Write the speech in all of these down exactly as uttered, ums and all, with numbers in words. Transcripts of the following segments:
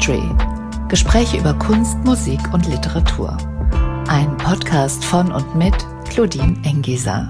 Tapestry. Gespräche über Kunst, Musik und Literatur. Ein Podcast von und mit Claudine Engieser.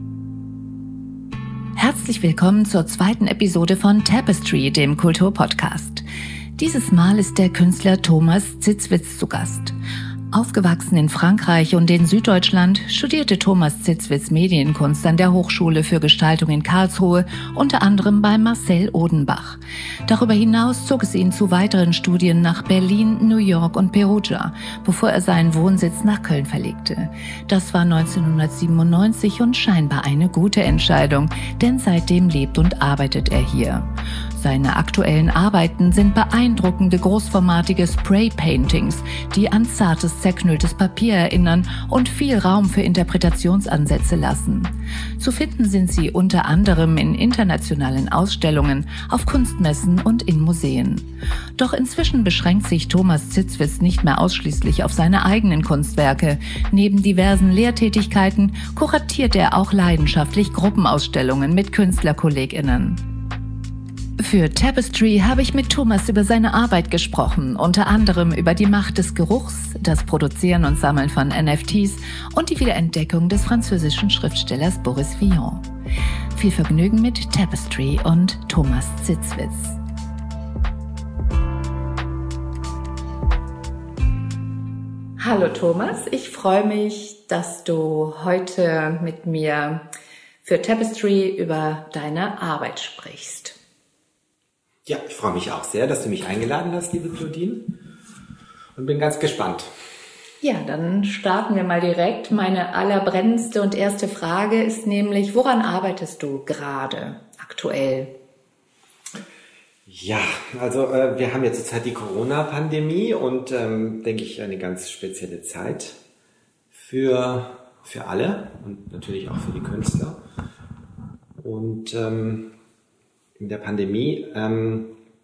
Herzlich willkommen zur zweiten Episode von Tapestry, dem Kulturpodcast. Dieses Mal ist der Künstler Thomas Zitzwitz zu Gast. Aufgewachsen in Frankreich und in Süddeutschland studierte Thomas Zitzwitz Medienkunst an der Hochschule für Gestaltung in Karlsruhe, unter anderem bei Marcel Odenbach. Darüber hinaus zog es ihn zu weiteren Studien nach Berlin, New York und Perugia, bevor er seinen Wohnsitz nach Köln verlegte. Das war neunzehnhundertsiebenundneunzig und scheinbar eine gute Entscheidung, denn seitdem lebt und arbeitet er hier. Seine aktuellen Arbeiten sind beeindruckende großformatige Spray-Paintings, die an zartes, zerknülltes Papier erinnern und viel Raum für Interpretationsansätze lassen. Zu finden sind sie unter anderem in internationalen Ausstellungen, auf Kunstmessen und in Museen. Doch inzwischen beschränkt sich Thomas Zitzwitz nicht mehr ausschließlich auf seine eigenen Kunstwerke. Neben diversen Lehrtätigkeiten kuratiert er auch leidenschaftlich Gruppenausstellungen mit KünstlerkollegInnen. Für Tapestry habe ich mit Thomas über seine Arbeit gesprochen, unter anderem über die Macht des Geruchs, das Produzieren und Sammeln von N F Ts und die Wiederentdeckung des französischen Schriftstellers Boris Vian. Viel Vergnügen mit Tapestry und Thomas Zitzwitz. Hallo Thomas, ich freue mich, dass du heute mit mir für Tapestry über deine Arbeit sprichst. Ja, ich freue mich auch sehr, dass du mich eingeladen hast, liebe Claudine, und bin ganz gespannt. Ja, dann starten wir mal direkt. Meine allerbrennendste und erste Frage ist nämlich, woran arbeitest du gerade aktuell? Ja, also äh, wir haben ja zurzeit die Corona-Pandemie und, ähm, denke ich, eine ganz spezielle Zeit für, für alle und natürlich auch für die Künstler. Und ähm, in der Pandemie ähm,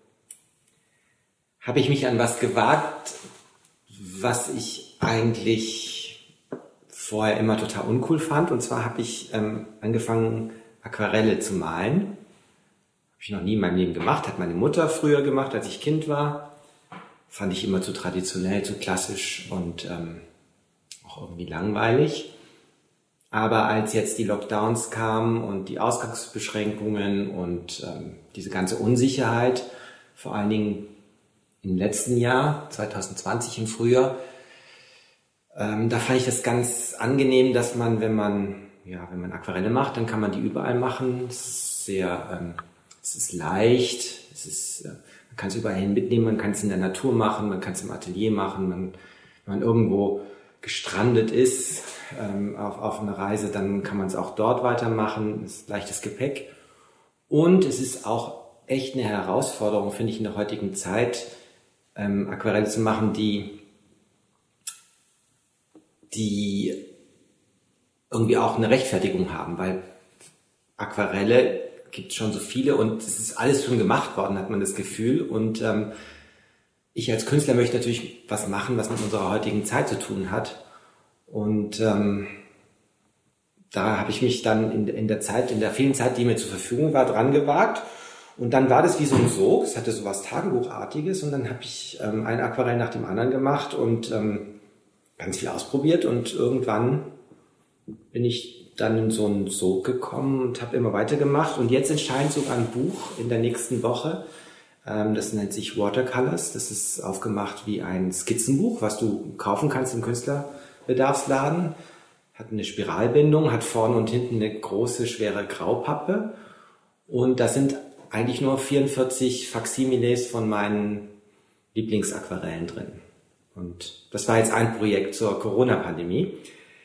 habe ich mich an was gewagt, was ich eigentlich vorher immer total uncool fand. Und zwar habe ich ähm, angefangen, Aquarelle zu malen. Habe ich noch nie in meinem Leben gemacht, hat meine Mutter früher gemacht, als ich Kind war. Fand ich immer zu traditionell, zu klassisch und ähm, auch irgendwie langweilig. Aber als jetzt die Lockdowns kamen und die Ausgangsbeschränkungen und ähm, diese ganze Unsicherheit, vor allen Dingen im letzten Jahr, zwanzig zwanzig im Frühjahr, ähm, da fand ich das ganz angenehm, dass man, wenn man, ja, wenn man Aquarelle macht, dann kann man die überall machen. Es ist sehr, ähm, es ist leicht, es ist, äh, man kann es überall hin mitnehmen, man kann es in der Natur machen, man kann es im Atelier machen, man, wenn man irgendwo gestrandet ist ähm, auf, auf einer Reise, dann kann man es auch dort weitermachen. Es ist leichtes Gepäck. Und es ist auch echt eine Herausforderung, finde ich, in der heutigen Zeit, ähm, Aquarelle zu machen, die, die irgendwie auch eine Rechtfertigung haben, weil Aquarelle gibt es schon so viele und es ist alles schon gemacht worden, hat man das Gefühl. Und ähm, ich als Künstler möchte natürlich was machen, was mit unserer heutigen Zeit zu tun hat. Und ähm, da habe ich mich dann in, in der Zeit, in der vielen Zeit, die mir zur Verfügung war, dran gewagt. Und dann war das wie so ein Sog. Es hatte so was Tagebuchartiges. Und dann habe ich ähm, ein Aquarell nach dem anderen gemacht und ähm, ganz viel ausprobiert. Und irgendwann bin ich dann in so einen Sog gekommen und habe immer weitergemacht. Und jetzt entscheidet sogar ein Buch in der nächsten Woche. Das nennt sich Watercolors. Das ist aufgemacht wie ein Skizzenbuch, was du kaufen kannst im Künstlerbedarfsladen. Hat eine Spiralbindung, hat vorne und hinten eine große, schwere Graupappe. Und da sind eigentlich nur vierundvierzig Faksimiles von meinen Lieblingsaquarellen drin. Und das war jetzt ein Projekt zur Corona-Pandemie.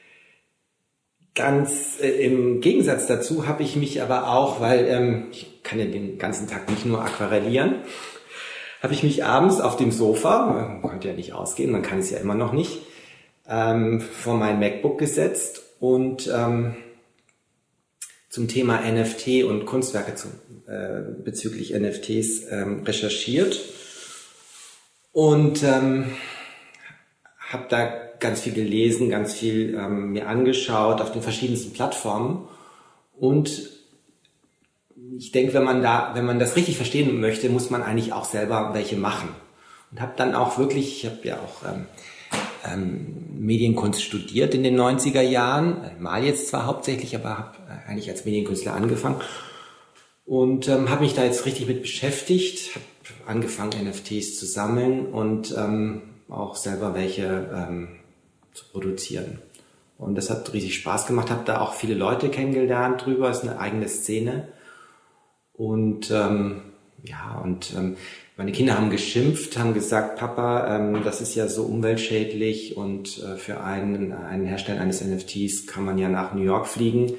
Ganz äh, im Gegensatz dazu habe ich mich aber auch, weil ähm, ich kann ja den ganzen Tag nicht nur aquarellieren, habe ich mich abends auf dem Sofa, man konnte ja nicht ausgehen, man kann es ja immer noch nicht, ähm, vor mein MacBook gesetzt und ähm, zum Thema N F T und Kunstwerke zu, äh, bezüglich N F Ts ähm, recherchiert und ähm, habe da ganz viel gelesen, ganz viel ähm, mir angeschaut auf den verschiedensten Plattformen und ich denke, wenn man da, wenn man das richtig verstehen möchte, muss man eigentlich auch selber welche machen. und habe dann auch wirklich, ich habe ja auch ähm, ähm, Medienkunst studiert in den neunziger Jahren, mal jetzt zwar hauptsächlich, aber habe eigentlich als Medienkünstler angefangen und ähm, habe mich da jetzt richtig mit beschäftigt, habe angefangen N F Ts zu sammeln und ähm, auch selber welche ähm, zu produzieren. Und das hat riesig Spaß gemacht, habe da auch viele Leute kennengelernt drüber, ist eine eigene Szene. Und ähm, ja, und ähm, meine Kinder haben geschimpft, haben gesagt, Papa, ähm, das ist ja so umweltschädlich und äh, für einen, einen Hersteller eines N F Ts kann man ja nach New York fliegen.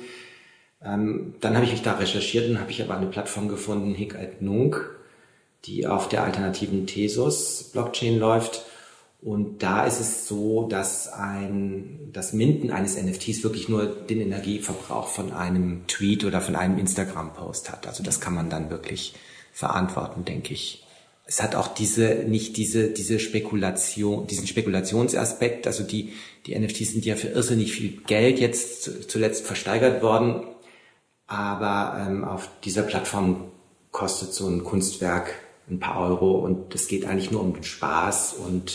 Ähm, dann habe ich mich da recherchiert und habe ich aber eine Plattform gefunden, Hic et Nunc, die auf der alternativen Tezos-Blockchain läuft. Und da ist es so, dass ein, das Minden eines N F Ts wirklich nur den Energieverbrauch von einem Tweet oder von einem Instagram-Post hat. Also das kann man dann wirklich verantworten, denke ich. Es hat auch diese, nicht diese, diese Spekulation, diesen Spekulationsaspekt. Also die, die N F Ts sind ja für irrsinnig viel Geld jetzt zuletzt versteigert worden. Aber ähm, auf dieser Plattform kostet so ein Kunstwerk ein paar Euro und es geht eigentlich nur um den Spaß und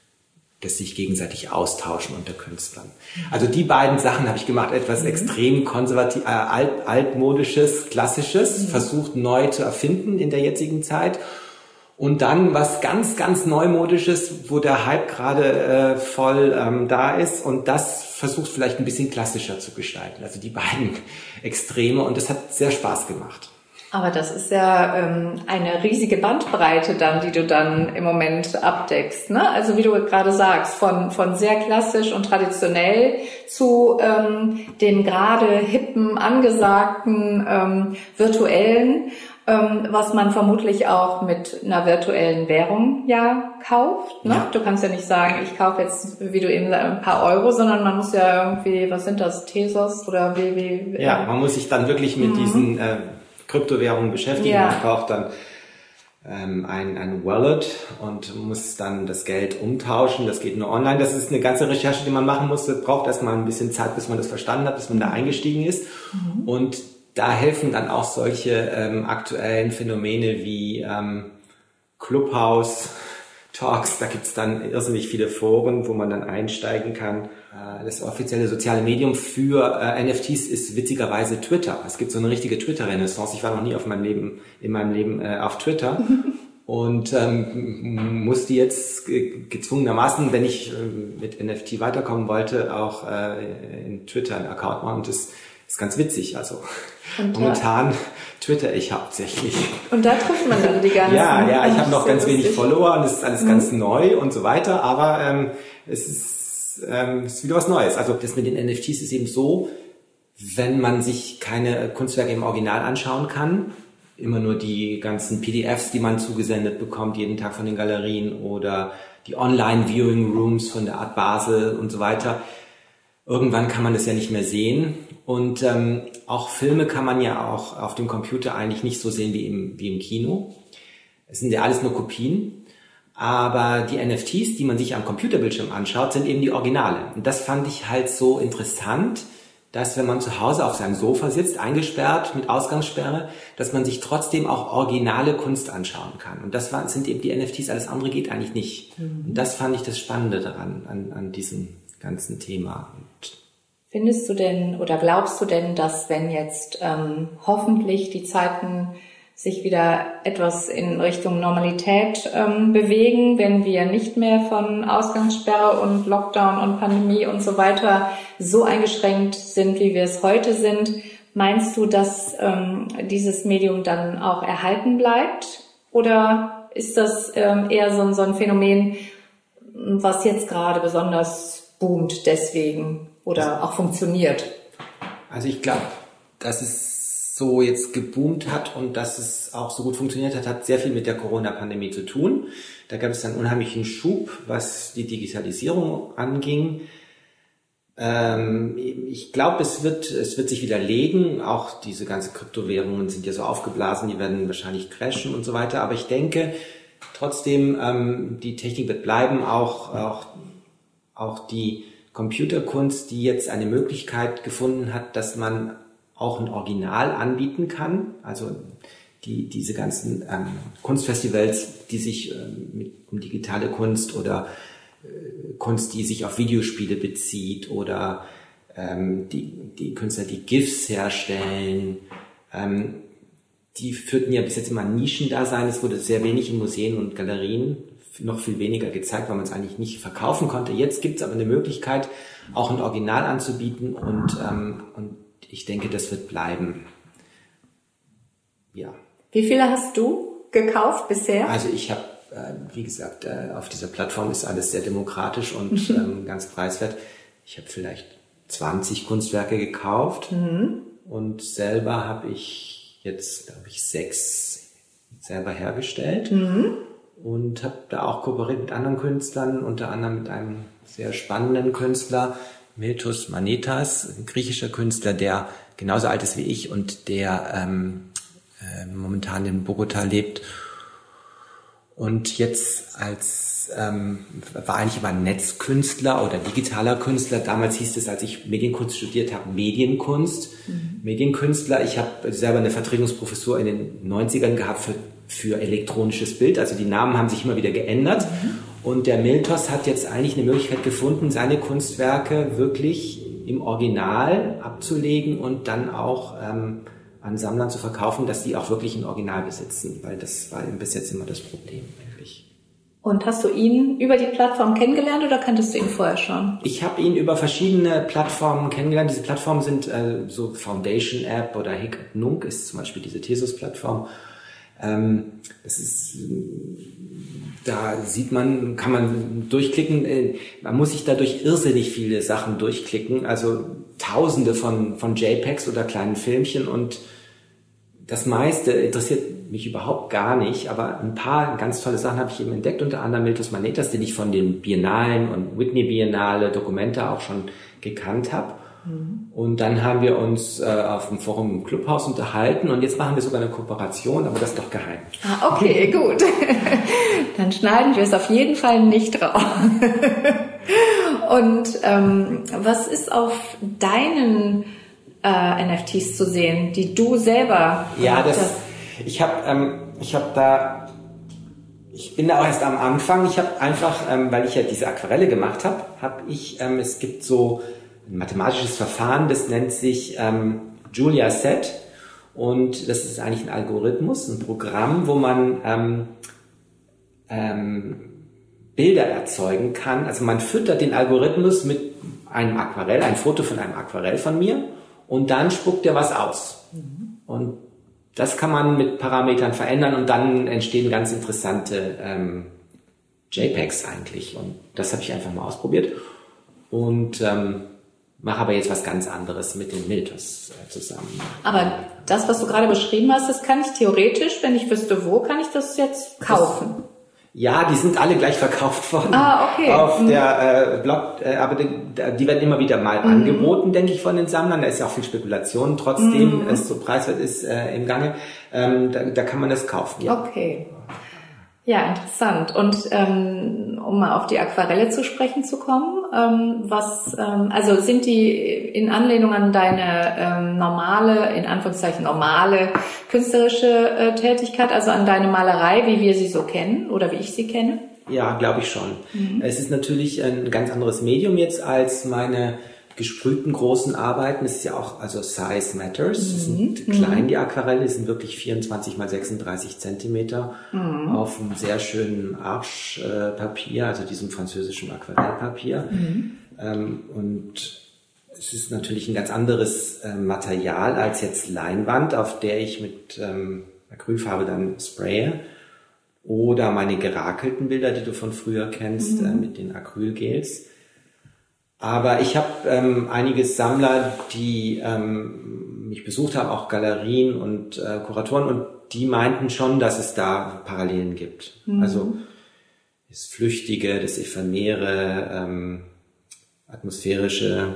das sich gegenseitig austauschen unter Künstlern. Also die beiden Sachen habe ich gemacht, etwas mhm. extrem konservativ, äh, alt, altmodisches, klassisches, mhm. versucht neu zu erfinden in der jetzigen Zeit. Und dann was ganz, ganz Neumodisches, wo der Hype gerade äh, voll ähm, da ist und das versucht vielleicht ein bisschen klassischer zu gestalten. Also die beiden Extreme und das hat sehr Spaß gemacht. Aber das ist ja ähm, eine riesige Bandbreite dann, die du dann im Moment abdeckst, ne? Also wie du gerade sagst, von von sehr klassisch und traditionell zu ähm, dem gerade hippen, angesagten, ähm, virtuellen, ähm, was man vermutlich auch mit einer virtuellen Währung ja kauft, ne? Ja. Du kannst ja nicht sagen, ich kaufe jetzt, wie du eben sagst, ein paar Euro, sondern man muss ja irgendwie, was sind das, Tezos oder wie, wie? Ja, man muss sich dann wirklich mit mhm. diesen äh, Kryptowährungen beschäftigen. Ja. Man braucht dann ähm, ein, ein Wallet und muss dann das Geld umtauschen. Das geht nur online. Das ist eine ganze Recherche, die man machen muss. Das braucht erstmal ein bisschen Zeit, bis man das verstanden hat, bis man da eingestiegen ist. Mhm. Und da helfen dann auch solche ähm, aktuellen Phänomene wie ähm, Clubhouse, Talks. Da gibt's dann irrsinnig viele Foren, wo man dann einsteigen kann. Das offizielle soziale Medium für äh, N F Ts ist witzigerweise Twitter. Es gibt so eine richtige Twitter-Renaissance. Ich war noch nie auf meinem Leben, in meinem Leben äh, auf Twitter und ähm, musste jetzt ge- gezwungenermaßen, wenn ich äh, mit N F T weiterkommen wollte, auch äh, in Twitter einen Account machen. Und das ist ganz witzig. Also und momentan twitter ich hauptsächlich. Und da trifft man dann die ganzen... Ja, ja, ich habe noch ganz wenig Follower und es ist alles mhm. ganz neu und so weiter. Aber ähm, es ist Ähm, ist wieder was Neues. Also das mit den N F Ts ist eben so, wenn man sich keine Kunstwerke im Original anschauen kann, immer nur die ganzen P D Fs, die man zugesendet bekommt, jeden Tag von den Galerien oder die Online-Viewing Rooms von der Art Basel und so weiter. Irgendwann kann man das ja nicht mehr sehen. Und ähm, auch Filme kann man ja auch auf dem Computer eigentlich nicht so sehen wie im, wie im Kino. Es sind ja alles nur Kopien. Aber die N F Ts, die man sich am Computerbildschirm anschaut, sind eben die Originale. Und das fand ich halt so interessant, dass wenn man zu Hause auf seinem Sofa sitzt, eingesperrt mit Ausgangssperre, dass man sich trotzdem auch originale Kunst anschauen kann. Und das war, sind eben die N F Ts, alles andere geht eigentlich nicht. Mhm. Und das fand ich das Spannende daran, an, an diesem ganzen Thema. Und findest du denn oder glaubst du denn, dass wenn jetzt ähm, hoffentlich die Zeiten sich wieder etwas in Richtung Normalität ähm, bewegen, wenn wir nicht mehr von Ausgangssperre und Lockdown und Pandemie und so weiter so eingeschränkt sind, wie wir es heute sind, meinst du, dass ähm, dieses Medium dann auch erhalten bleibt? Oder ist das ähm, eher so, so ein Phänomen, was jetzt gerade besonders boomt deswegen oder auch funktioniert? Also ich glaube, dass es so jetzt geboomt hat und dass es auch so gut funktioniert hat, hat sehr viel mit der Corona-Pandemie zu tun. Da gab es einen unheimlichen Schub, was die Digitalisierung anging. Ähm, ich glaube, es wird, es wird sich widerlegen. Auch diese ganzen Kryptowährungen sind ja so aufgeblasen, die werden wahrscheinlich crashen und so weiter. Aber ich denke trotzdem, ähm, die Technik wird bleiben, auch, auch, auch die Computerkunst, die jetzt eine Möglichkeit gefunden hat, dass man auch ein Original anbieten kann. Also die, diese ganzen ähm, Kunstfestivals, die sich ähm, mit um digitale Kunst oder äh, Kunst, die sich auf Videospiele bezieht oder ähm, die, die Künstler, die GIFs herstellen, ähm, die führten ja bis jetzt immer Nischendasein. Es wurde sehr wenig in Museen und Galerien, noch viel weniger gezeigt, weil man es eigentlich nicht verkaufen konnte. Jetzt gibt es aber eine Möglichkeit, auch ein Original anzubieten und, ähm, und ich denke, das wird bleiben. Ja. Wie viele hast du gekauft bisher? Also ich habe, äh, wie gesagt, äh, auf dieser Plattform ist alles sehr demokratisch und mhm. ähm, ganz preiswert. Ich habe vielleicht zwanzig Kunstwerke gekauft mhm. und selber habe ich jetzt, glaube ich, sechs selber hergestellt mhm. und habe da auch kooperiert mit anderen Künstlern, unter anderem mit einem sehr spannenden Künstler, Miltos Manetas, ein griechischer Künstler, der genauso alt ist wie ich und der ähm, äh, momentan in Bogota lebt. Und jetzt als, ähm, war eigentlich immer ein Netzkünstler oder digitaler Künstler. Damals hieß es, als ich Medienkunst studiert habe, Medienkunst. Mhm. Medienkünstler. Ich habe selber eine Vertretungsprofessur in den neunzigern gehabt für, für elektronisches Bild. Also die Namen haben sich immer wieder geändert. Mhm. Und der Miltos hat jetzt eigentlich eine Möglichkeit gefunden, seine Kunstwerke wirklich im Original abzulegen und dann auch ähm, an Sammlern zu verkaufen, dass die auch wirklich ein Original besitzen, weil das war bis jetzt immer das Problem eigentlich. Und hast du ihn über die Plattform kennengelernt oder kanntest du ihn vorher schon? Ich habe ihn über verschiedene Plattformen kennengelernt. Diese Plattformen sind äh, so Foundation App oder Hic et Nunc ist zum Beispiel diese Thesus-Plattform. Ähm, das ist, da sieht man, kann man durchklicken, äh, man muss sich dadurch irrsinnig viele Sachen durchklicken, also Tausende von, von JPEGs oder kleinen Filmchen und das meiste interessiert mich überhaupt gar nicht, aber ein paar ganz tolle Sachen habe ich eben entdeckt, unter anderem Miltos Manetas, den ich von den Biennalen und Whitney Biennale, Documenta auch schon gekannt habe. Mhm. Und dann haben wir uns äh, auf dem Forum im Clubhaus unterhalten und jetzt machen wir sogar eine Kooperation, aber das ist doch geheim. Ah, okay, gut. Dann schneiden wir es auf jeden Fall nicht raus. Und ähm, was ist auf deinen äh, N F Ts zu sehen, die du selber ja, das, hast? Ich habe ähm, ich habe da, ich bin da auch erst am Anfang. Ich habe einfach, ähm, weil ich ja diese Aquarelle gemacht habe, habe ich, ähm, es gibt so ein mathematisches Verfahren, das nennt sich ähm, Julia Set und das ist eigentlich ein Algorithmus, ein Programm, wo man ähm, ähm, Bilder erzeugen kann. Also man füttert den Algorithmus mit einem Aquarell, ein Foto von einem Aquarell von mir und dann spuckt er was aus. Mhm. Und das kann man mit Parametern verändern und dann entstehen ganz interessante ähm, JPEGs eigentlich. Und das habe ich einfach mal ausprobiert und ähm, mache aber jetzt was ganz anderes mit den Miltos äh, zusammen. Aber das, was du gerade beschrieben hast, das kann ich theoretisch, wenn ich wüsste, wo, kann ich das jetzt kaufen? Das, ja, die sind alle gleich verkauft worden. Ah, okay. Auf mhm. der äh, Blog, äh, aber die, die werden immer wieder mal mhm. angeboten, denke ich, von den Sammlern. Da ist ja auch viel Spekulation, trotzdem mhm. es so preiswert ist äh, im Gange. Ähm, da, da kann man das kaufen. Ja. Okay. Ja, interessant. Und ähm, um mal auf die Aquarelle zu sprechen zu kommen, ähm, was, ähm, also sind die in Anlehnung an deine ähm, normale, in Anführungszeichen normale künstlerische äh, Tätigkeit, also an deine Malerei, wie wir sie so kennen oder wie ich sie kenne? Ja, glaube ich schon. Mhm. Es ist natürlich ein ganz anderes Medium jetzt als meine gesprühten großen Arbeiten. Es ist ja auch, also Size Matters. Mhm. Es sind klein, die Aquarelle, es sind wirklich vierundzwanzig mal sechsunddreißig Zentimeter mhm. auf einem sehr schönen Arche-Papier, also diesem französischen Aquarellpapier. Mhm. Ähm, und es ist natürlich ein ganz anderes äh, Material als jetzt Leinwand, auf der ich mit ähm, Acrylfarbe dann spraye. Oder meine gerakelten Bilder, die du von früher kennst, mhm. äh, mit den Acrylgels. Aber ich habe ähm, einige Sammler, die ähm, mich besucht haben, auch Galerien und äh, Kuratoren, und die meinten schon, dass es da Parallelen gibt. Mhm. Also das Flüchtige, das Ephemere, ähm, Atmosphärische.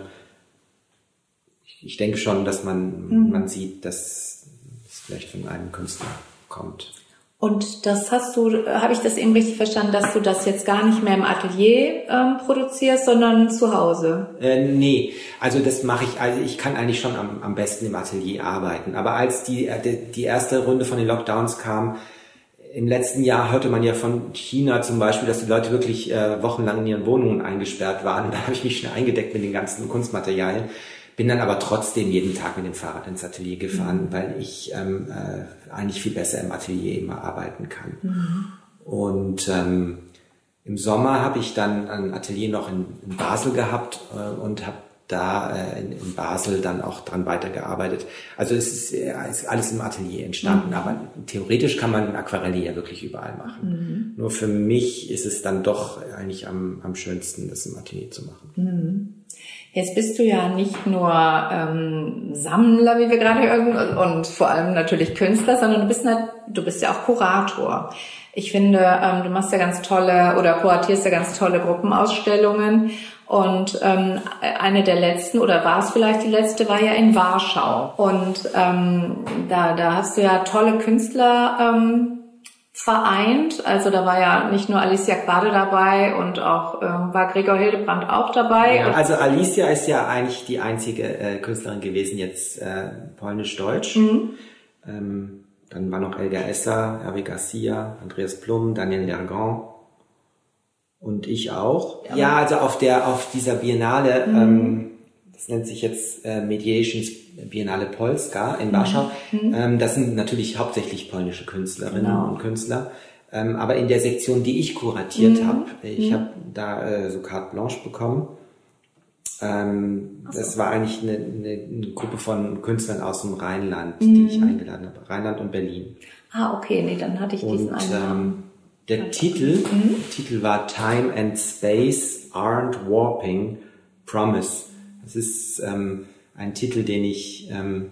Ich, ich denke schon, dass man, mhm. man sieht, dass es vielleicht von einem Künstler kommt. Und das hast du, habe ich das eben richtig verstanden, dass du das jetzt gar nicht mehr im Atelier ähm, produzierst, sondern zu Hause? Äh, nee, also das mache ich, also ich kann eigentlich schon am, am besten im Atelier arbeiten. Aber als die, die, die erste Runde von den Lockdowns kam, im letzten Jahr hörte man ja von China zum Beispiel, dass die Leute wirklich äh, wochenlang in ihren Wohnungen eingesperrt waren. Da habe ich mich schnell eingedeckt mit den ganzen Kunstmaterialien. Bin dann aber trotzdem jeden Tag mit dem Fahrrad ins Atelier gefahren, mhm. weil ich ähm, äh, eigentlich viel besser im Atelier immer arbeiten kann. Mhm. Und ähm, im Sommer habe ich dann ein Atelier noch in, in Basel gehabt äh, und habe da äh, in, in Basel dann auch dran weitergearbeitet. Also es ist, äh, ist alles im Atelier entstanden, mhm. aber theoretisch kann man Aquarelle ja wirklich überall machen. Mhm. Nur für mich ist es dann doch eigentlich am, am schönsten, das im Atelier zu machen. Mhm. Jetzt bist du ja nicht nur ähm, Sammler, wie wir gerade hören, und, und vor allem natürlich Künstler, sondern du bist, ne, du bist ja auch Kurator. Ich finde, ähm, du machst ja ganz tolle oder kuratierst ja ganz tolle Gruppenausstellungen. Und ähm, eine der letzten, oder war es vielleicht die letzte, war ja in Warschau. Und ähm, da, da hast du ja tolle Künstler ähm, vereint. Also da war ja nicht nur Alicia Quade dabei und auch ähm, war Gregor Hildebrandt auch dabei. Ja, also Alicia ist ja eigentlich die einzige äh, Künstlerin gewesen, jetzt äh, polnisch-deutsch. Mhm. Ähm, dann war noch Elga Esser, Hervé Garcia, Andreas Plum, Daniel Lergan und ich auch. Ja, ja, also auf der auf dieser Biennale, mhm. ähm, das nennt sich jetzt äh, Mediations Biennale Polska in Warschau. Mhm. Ähm, das sind natürlich hauptsächlich polnische Künstlerinnen genau. und Künstler. Ähm, aber in der Sektion, die ich kuratiert mhm. habe, ich mhm. habe da äh, so Carte Blanche bekommen. Ähm, so. Das war eigentlich eine, eine, eine Gruppe von Künstlern aus dem Rheinland, mhm. die ich eingeladen habe. Rheinland und Berlin. Ah, okay, nee, dann hatte ich diesen und, einen. Ähm, der okay. Titel, mhm. Titel war Time and Space Aren't Warping, Promise. Das ist ähm, ein Titel, den ich ähm,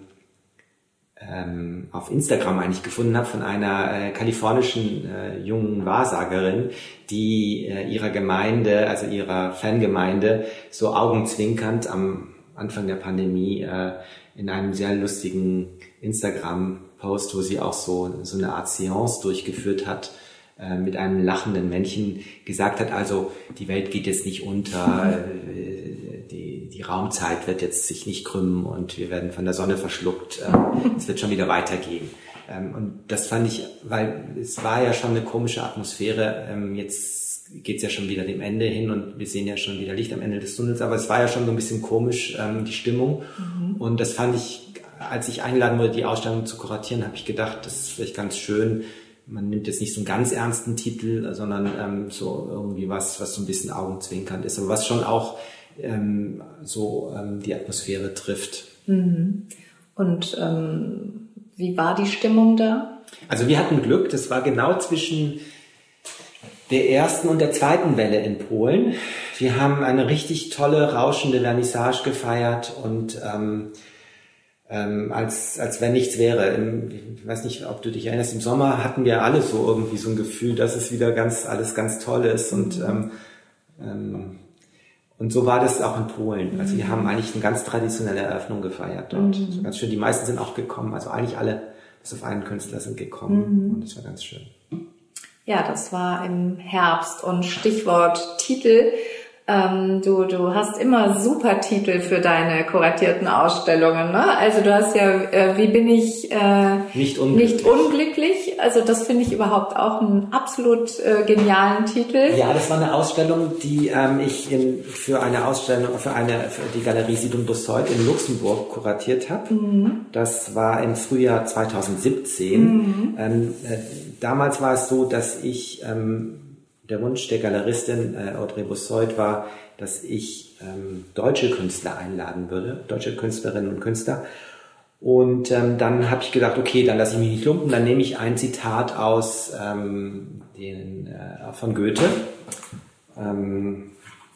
ähm, auf Instagram eigentlich gefunden habe von einer äh, kalifornischen äh, jungen Wahrsagerin, die äh, ihrer Gemeinde, also ihrer Fangemeinde, so augenzwinkernd am Anfang der Pandemie äh, in einem sehr lustigen Instagram-Post, wo sie auch so, so eine Art Seance durchgeführt hat, äh, mit einem lachenden Männchen gesagt hat, also die Welt geht jetzt nicht unter, äh, die, die Raumzeit wird jetzt sich nicht krümmen und wir werden von der Sonne verschluckt, äh, es wird schon wieder weitergehen. Ähm, und das fand ich, weil es war ja schon eine komische Atmosphäre, ähm, jetzt geht's ja schon wieder dem Ende hin und wir sehen ja schon wieder Licht am Ende des Tunnels, aber es war ja schon so ein bisschen komisch, ähm, die Stimmung. Mhm. Und das fand ich, als ich eingeladen wurde, die Ausstellung zu kuratieren, habe ich gedacht, das ist vielleicht ganz schön. Man nimmt jetzt nicht so einen ganz ernsten Titel, sondern ähm, so irgendwie was, was so ein bisschen augenzwinkernd ist, aber was schon auch ähm, so ähm, die Atmosphäre trifft. Mhm. Und ähm, wie war die Stimmung da? Also wir hatten Glück, das war genau zwischen der ersten und der zweiten Welle in Polen. Wir haben eine richtig tolle, rauschende Vernissage gefeiert und ähm, ähm, als als wenn nichts wäre. Im, ich weiß nicht, ob du dich erinnerst, im Sommer hatten wir alle so irgendwie so ein Gefühl, dass es wieder ganz alles ganz toll ist und ähm, ähm, und so war das auch in Polen. Also wir haben eigentlich eine ganz traditionelle Eröffnung gefeiert dort. Mhm. Ganz schön. Die meisten sind auch gekommen, also eigentlich alle bis auf einen Künstler sind gekommen mhm. und das war ganz schön. Ja, das war im Herbst und Stichwort Titel. Ähm, du, du hast immer super Titel für deine kuratierten Ausstellungen, ne? Also du hast ja, äh, wie bin ich äh, nicht, unglücklich. nicht unglücklich? Also das finde ich überhaupt auch einen absolut äh, genialen Titel. Ja, das war eine Ausstellung, die ähm, ich in, für eine Ausstellung, für eine für die Galerie Siedlung Busseut in Luxemburg kuratiert habe. Mhm. Das war im Frühjahr zweitausendsiebzehn. Mhm. Ähm, äh, damals war es so, dass ich ähm, der Wunsch der Galeristin äh, Audrey Busseut war, dass ich ähm, deutsche Künstler einladen würde, deutsche Künstlerinnen und Künstler. Und ähm, dann habe ich gedacht, okay, dann lasse ich mich nicht lumpen, dann nehme ich ein Zitat aus ähm, den, äh, von Goethe, ähm,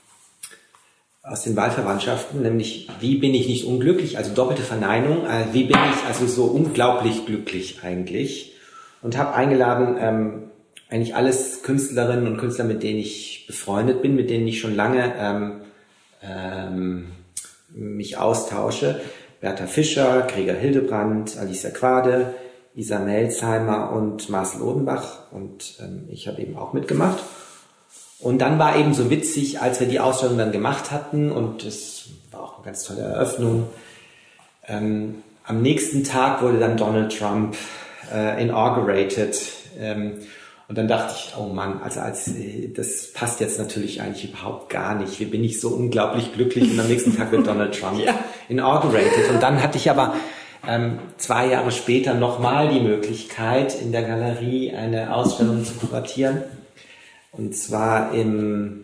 aus den Wahlverwandtschaften, nämlich wie bin ich nicht unglücklich, also doppelte Verneinung, äh, wie bin ich also so unglaublich glücklich eigentlich, und habe eingeladen, ähm, eigentlich alles Künstlerinnen und Künstler, mit denen ich befreundet bin, mit denen ich schon lange ähm, ähm, mich austausche. Bertha Fischer, Gregor Hildebrandt, Alicia Quade, Isa Melsheimer und Marcel Odenbach und ähm, ich habe eben auch mitgemacht. Und dann war eben so witzig, als wir die Ausstellung dann gemacht hatten und es war auch eine ganz tolle Eröffnung. Ähm, am nächsten Tag wurde dann Donald Trump äh, inaugurated. Ähm, und dann dachte ich, oh Mann, also als das passt jetzt natürlich eigentlich überhaupt gar nicht. Wie bin ich so unglaublich glücklich und am nächsten Tag wird Donald Trump ja. inaugurated. Und dann hatte ich aber ähm, zwei Jahre später nochmal die Möglichkeit, in der Galerie eine Ausstellung zu kuratieren. Und zwar im,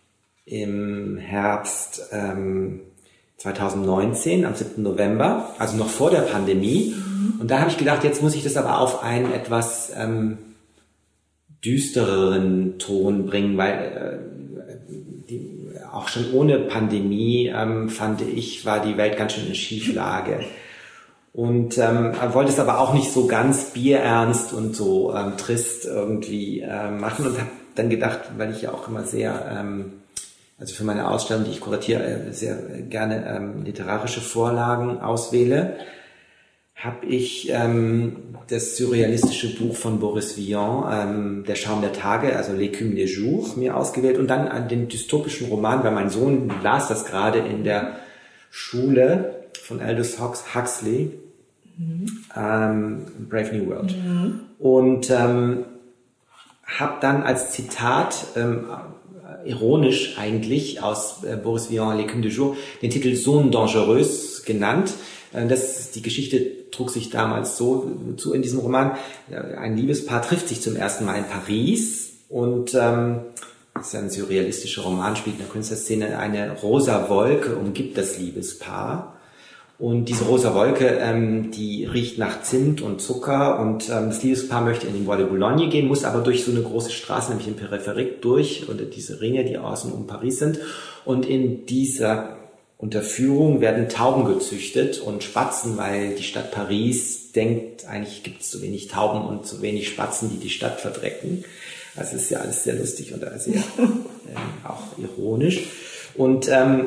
im Herbst ähm, zwanzig neunzehn, am siebten November, also noch vor der Pandemie. Mhm. Und da habe ich gedacht, jetzt muss ich das aber auf einen etwas ähm, düstereren Ton bringen, weil äh, die, auch schon ohne Pandemie, ähm, fand ich, war die Welt ganz schön in Schieflage. Und ähm, wollte es aber auch nicht so ganz bierernst und so ähm, trist irgendwie äh, machen und habe dann gedacht, weil ich ja auch immer sehr, ähm, also für meine Ausstellung, die ich kuratiere, äh, sehr gerne ähm, literarische Vorlagen auswähle, habe ich ähm, das surrealistische Buch von Boris Vian, ähm, Der Schaum der Tage, also L'écume des Jours, mir ausgewählt und dann an den dystopischen Roman, weil mein Sohn las das gerade in der Schule von Aldous Huxley, mhm. ähm, Brave New World. Mhm. Und ähm, habe dann als Zitat, ähm, ironisch eigentlich, aus äh, Boris Vian, L'écume des Jours, den Titel Zone Dangereuse genannt. Äh, das, die Geschichte trug sich damals so zu in diesem Roman. Ein Liebespaar trifft sich zum ersten Mal in Paris und ähm, das ist ja ein surrealistischer Roman, spielt in der Künstlerszene. Eine rosa Wolke umgibt das Liebespaar. Und diese rosa Wolke, ähm, die riecht nach Zimt und Zucker und ähm, das Liebespaar möchte in den Bois de Boulogne gehen, muss aber durch so eine große Straße, nämlich in Peripherik durch, oder diese Ringe, die außen um Paris sind. Und in dieser Unterführung werden Tauben gezüchtet und Spatzen, weil die Stadt Paris denkt, eigentlich gibt es zu wenig Tauben und zu wenig Spatzen, die die Stadt verdrecken. Also es ist ja alles sehr lustig und sehr ähm, auch ironisch. Und ähm,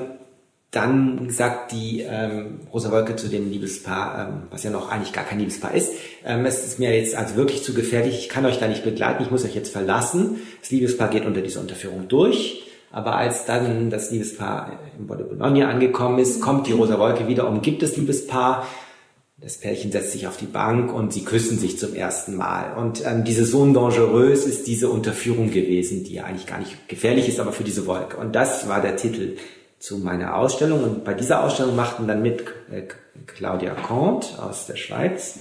dann sagt die ähm, Rosa Wolke zu dem Liebespaar, ähm, was ja noch eigentlich gar kein Liebespaar ist, ähm, es ist mir jetzt also wirklich zu gefährlich, ich kann euch da nicht begleiten, ich muss euch jetzt verlassen. Das Liebespaar geht unter dieser Unterführung durch, aber als dann das Liebespaar im Bois de Boulogne angekommen ist, kommt die Rosa Wolke wieder, umgibt das Liebespaar, das Pärchen setzt sich auf die Bank und sie küssen sich zum ersten Mal. Und ähm, diese Zone Dangereuse ist diese Unterführung gewesen, die ja eigentlich gar nicht gefährlich ist, aber für diese Wolke. Und das war der Titel zu meiner Ausstellung. Und bei dieser Ausstellung machten dann mit äh, Claudia Comte aus der Schweiz,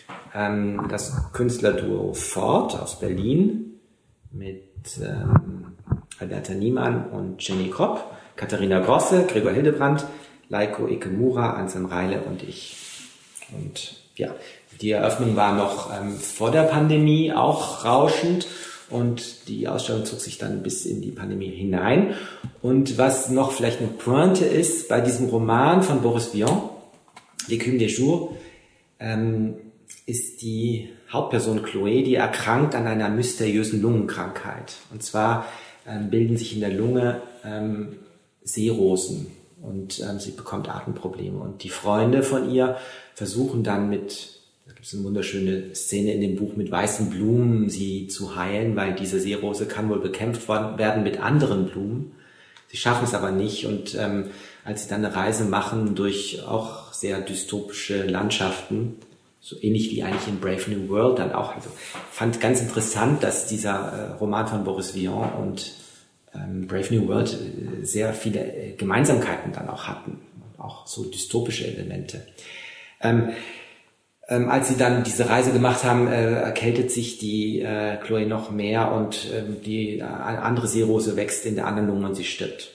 ähm, das Künstlerduo Ford aus Berlin mit ähm, Alberta Niemann und Jenny Kropp, Katharina Grosse, Gregor Hildebrandt, Leiko Ikemura, Anselm Reile und ich. Und ja, die Eröffnung war noch ähm, vor der Pandemie auch rauschend und die Ausstellung zog sich dann bis in die Pandemie hinein. Und was noch vielleicht eine Pointe ist, bei diesem Roman von Boris Vian, L'écume des Jours, ähm, ist die Hauptperson Chloé, die erkrankt an einer mysteriösen Lungenkrankheit. Und zwar ähm, bilden sich in der Lunge ähm, Seerosen und ähm, sie bekommt Atemprobleme. Und die Freunde von ihr versuchen dann mit, da gibt es eine wunderschöne Szene in dem Buch, mit weißen Blumen sie zu heilen, weil diese Seerose kann wohl bekämpft werden mit anderen Blumen. Sie schaffen es aber nicht und ähm, als sie dann eine Reise machen durch auch sehr dystopische Landschaften, so ähnlich wie eigentlich in Brave New World dann auch, also fand ganz interessant, dass dieser äh, Roman von Boris Vian und ähm, Brave New World äh, sehr viele äh, Gemeinsamkeiten dann auch hatten, auch so dystopische Elemente. Ähm, ähm, als sie dann diese Reise gemacht haben, äh, erkältet sich die äh, Chloé noch mehr und ähm, die äh, andere Seerose wächst in der anderen Lunge und sie stirbt.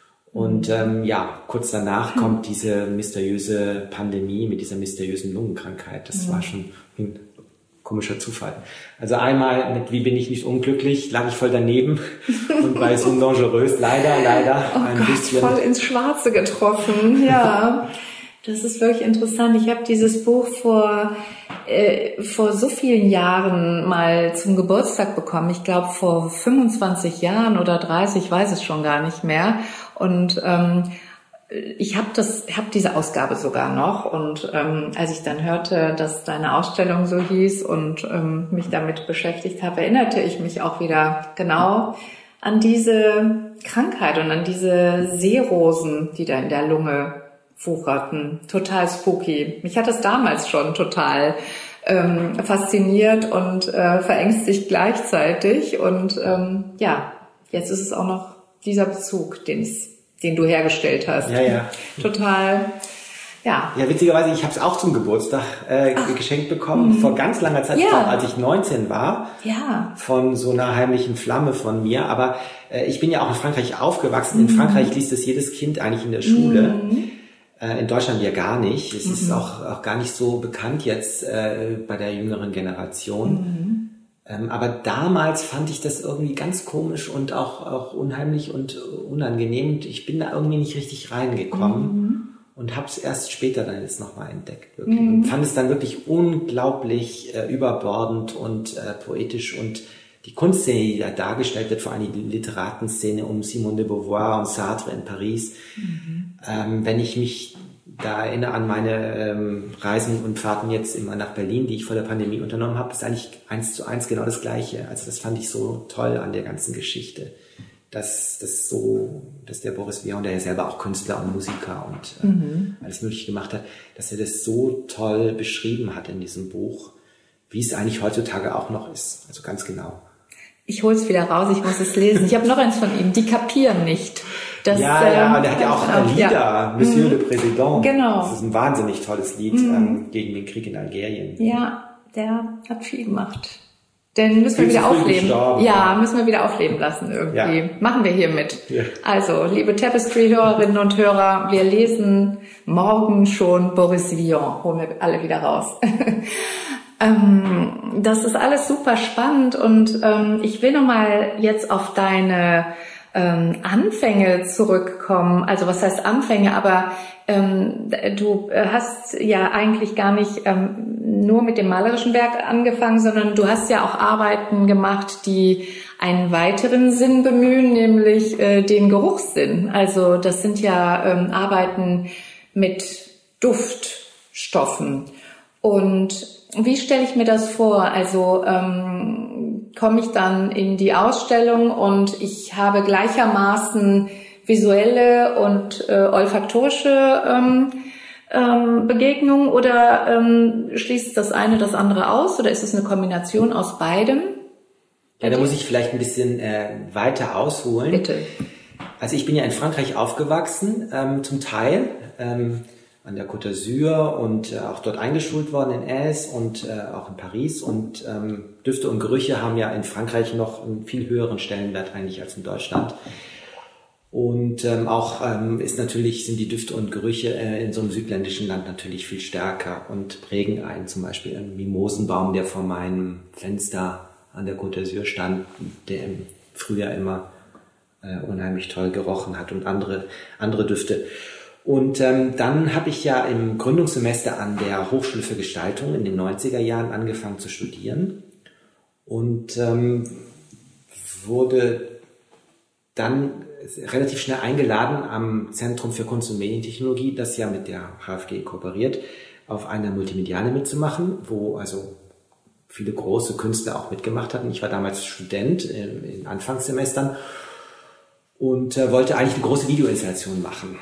Und ähm, ja, kurz danach mhm. kommt diese mysteriöse Pandemie mit dieser mysteriösen Lungenkrankheit. Das mhm. war schon ein komischer Zufall. Also einmal mit Wie bin ich nicht unglücklich, lag ich voll daneben und bei Zone Dangereuse leider, leider oh ein Gott, bisschen... voll ins Schwarze getroffen, ja. Das ist wirklich interessant. Ich habe dieses Buch vor äh, vor so vielen Jahren mal zum Geburtstag bekommen. Ich glaube vor fünfundzwanzig Jahren oder dreißig, ich weiß es schon gar nicht mehr. Und ähm, ich habe das, habe diese Ausgabe sogar noch und ähm, als ich dann hörte, dass deine Ausstellung so hieß und ähm, mich damit beschäftigt habe, erinnerte ich mich auch wieder genau an diese Krankheit und an diese Seerosen, die da in der Lunge wucherten. Total spooky. Mich hat das damals schon total ähm, fasziniert und äh, verängstigt gleichzeitig und ähm, ja, jetzt ist es auch noch dieser Bezug, den es den du hergestellt hast. Ja, ja. Total, ja. Ja, witzigerweise, ich habe es auch zum Geburtstag äh, geschenkt bekommen, mhm. vor ganz langer Zeit, ja. als ich neunzehn war, ja. von so einer heimlichen Flamme von mir. Aber äh, ich bin ja auch in Frankreich aufgewachsen. In mhm. Frankreich liest es jedes Kind eigentlich in der Schule. Mhm. Äh, in Deutschland ja gar nicht. Es mhm. ist auch, auch gar nicht so bekannt jetzt äh, bei der jüngeren Generation. Mhm. Ähm, aber damals fand ich das irgendwie ganz komisch und auch, auch unheimlich und unangenehm. Ich bin da irgendwie nicht richtig reingekommen mhm. und habe es erst später dann jetzt nochmal entdeckt. Wirklich. Mhm. Und fand es dann wirklich unglaublich äh, überbordend und äh, poetisch. Und die Kunstszene, die da dargestellt wird, vor allem die Literatenszene um Simone de Beauvoir und Sartre in Paris. Mhm. Ähm, wenn ich mich da erinnere an meine ähm, Reisen und Fahrten jetzt immer nach Berlin, die ich vor der Pandemie unternommen habe, ist eigentlich eins zu eins genau das Gleiche. Also das fand ich so toll an der ganzen Geschichte, dass das so, dass der Boris Vian, der ja selber auch Künstler und Musiker und äh, mhm. alles Mögliche gemacht hat, dass er das so toll beschrieben hat in diesem Buch, wie es eigentlich heutzutage auch noch ist. Also ganz genau. Ich hol's wieder raus, ich muss es lesen. Ich habe noch eins von ihm, die kapieren nicht. Das, ja, ja, der hat ja auch ein Lieder, ja. Monsieur mhm. le Président. Genau. Das ist ein wahnsinnig tolles Lied mhm. ähm, gegen den Krieg in Algerien. Ja, der hat viel gemacht. Den müssen wir wieder aufleben. Ja, müssen wir wieder aufleben lassen irgendwie. Ja. Machen wir hiermit. Ja. Also, liebe Tapestry-Hörerinnen und Hörer, wir lesen morgen schon Boris Vian. Holen wir alle wieder raus. ähm, das ist alles super spannend und ähm, ich will nochmal jetzt auf deine ähm, Anfänge zurückkommen. Also was heißt Anfänge? Aber ähm, du hast ja eigentlich gar nicht ähm, nur mit dem malerischen Werk angefangen, sondern du hast ja auch Arbeiten gemacht, die einen weiteren Sinn bemühen, nämlich äh, den Geruchssinn. Also das sind ja ähm, Arbeiten mit Duftstoffen. Und wie stelle ich mir das vor? Also ähm, komme ich dann in die Ausstellung und ich habe gleichermaßen visuelle und äh, olfaktorische ähm, ähm, Begegnungen oder ähm, schließt das eine das andere aus oder ist es eine Kombination aus beidem? Ja, da muss ich vielleicht ein bisschen äh, weiter ausholen. Bitte. Also ich bin ja in Frankreich aufgewachsen, ähm, zum Teil ähm, an der Côte d'Azur und äh, auch dort eingeschult worden in Aix und äh, auch in Paris. Und ähm, Düfte und Gerüche haben ja in Frankreich noch einen viel höheren Stellenwert eigentlich als in Deutschland. Und ähm, auch ähm, ist natürlich sind die Düfte und Gerüche äh, in so einem südländischen Land natürlich viel stärker und prägen einen. Zum Beispiel einen Mimosenbaum, der vor meinem Fenster an der Côte d'Azur stand, der im Frühjahr immer äh, unheimlich toll gerochen hat und andere andere Düfte. Und ähm, dann habe ich ja im Gründungssemester an der Hochschule für Gestaltung in den neunziger Jahren angefangen zu studieren und ähm, wurde dann relativ schnell eingeladen am Zentrum für Kunst- und Medientechnologie, das ja mit der H F G kooperiert, auf eine Multimediale mitzumachen, wo also viele große Künstler auch mitgemacht hatten. Ich war damals Student in, in Anfangssemestern und äh, wollte eigentlich eine große Videoinstallation machen.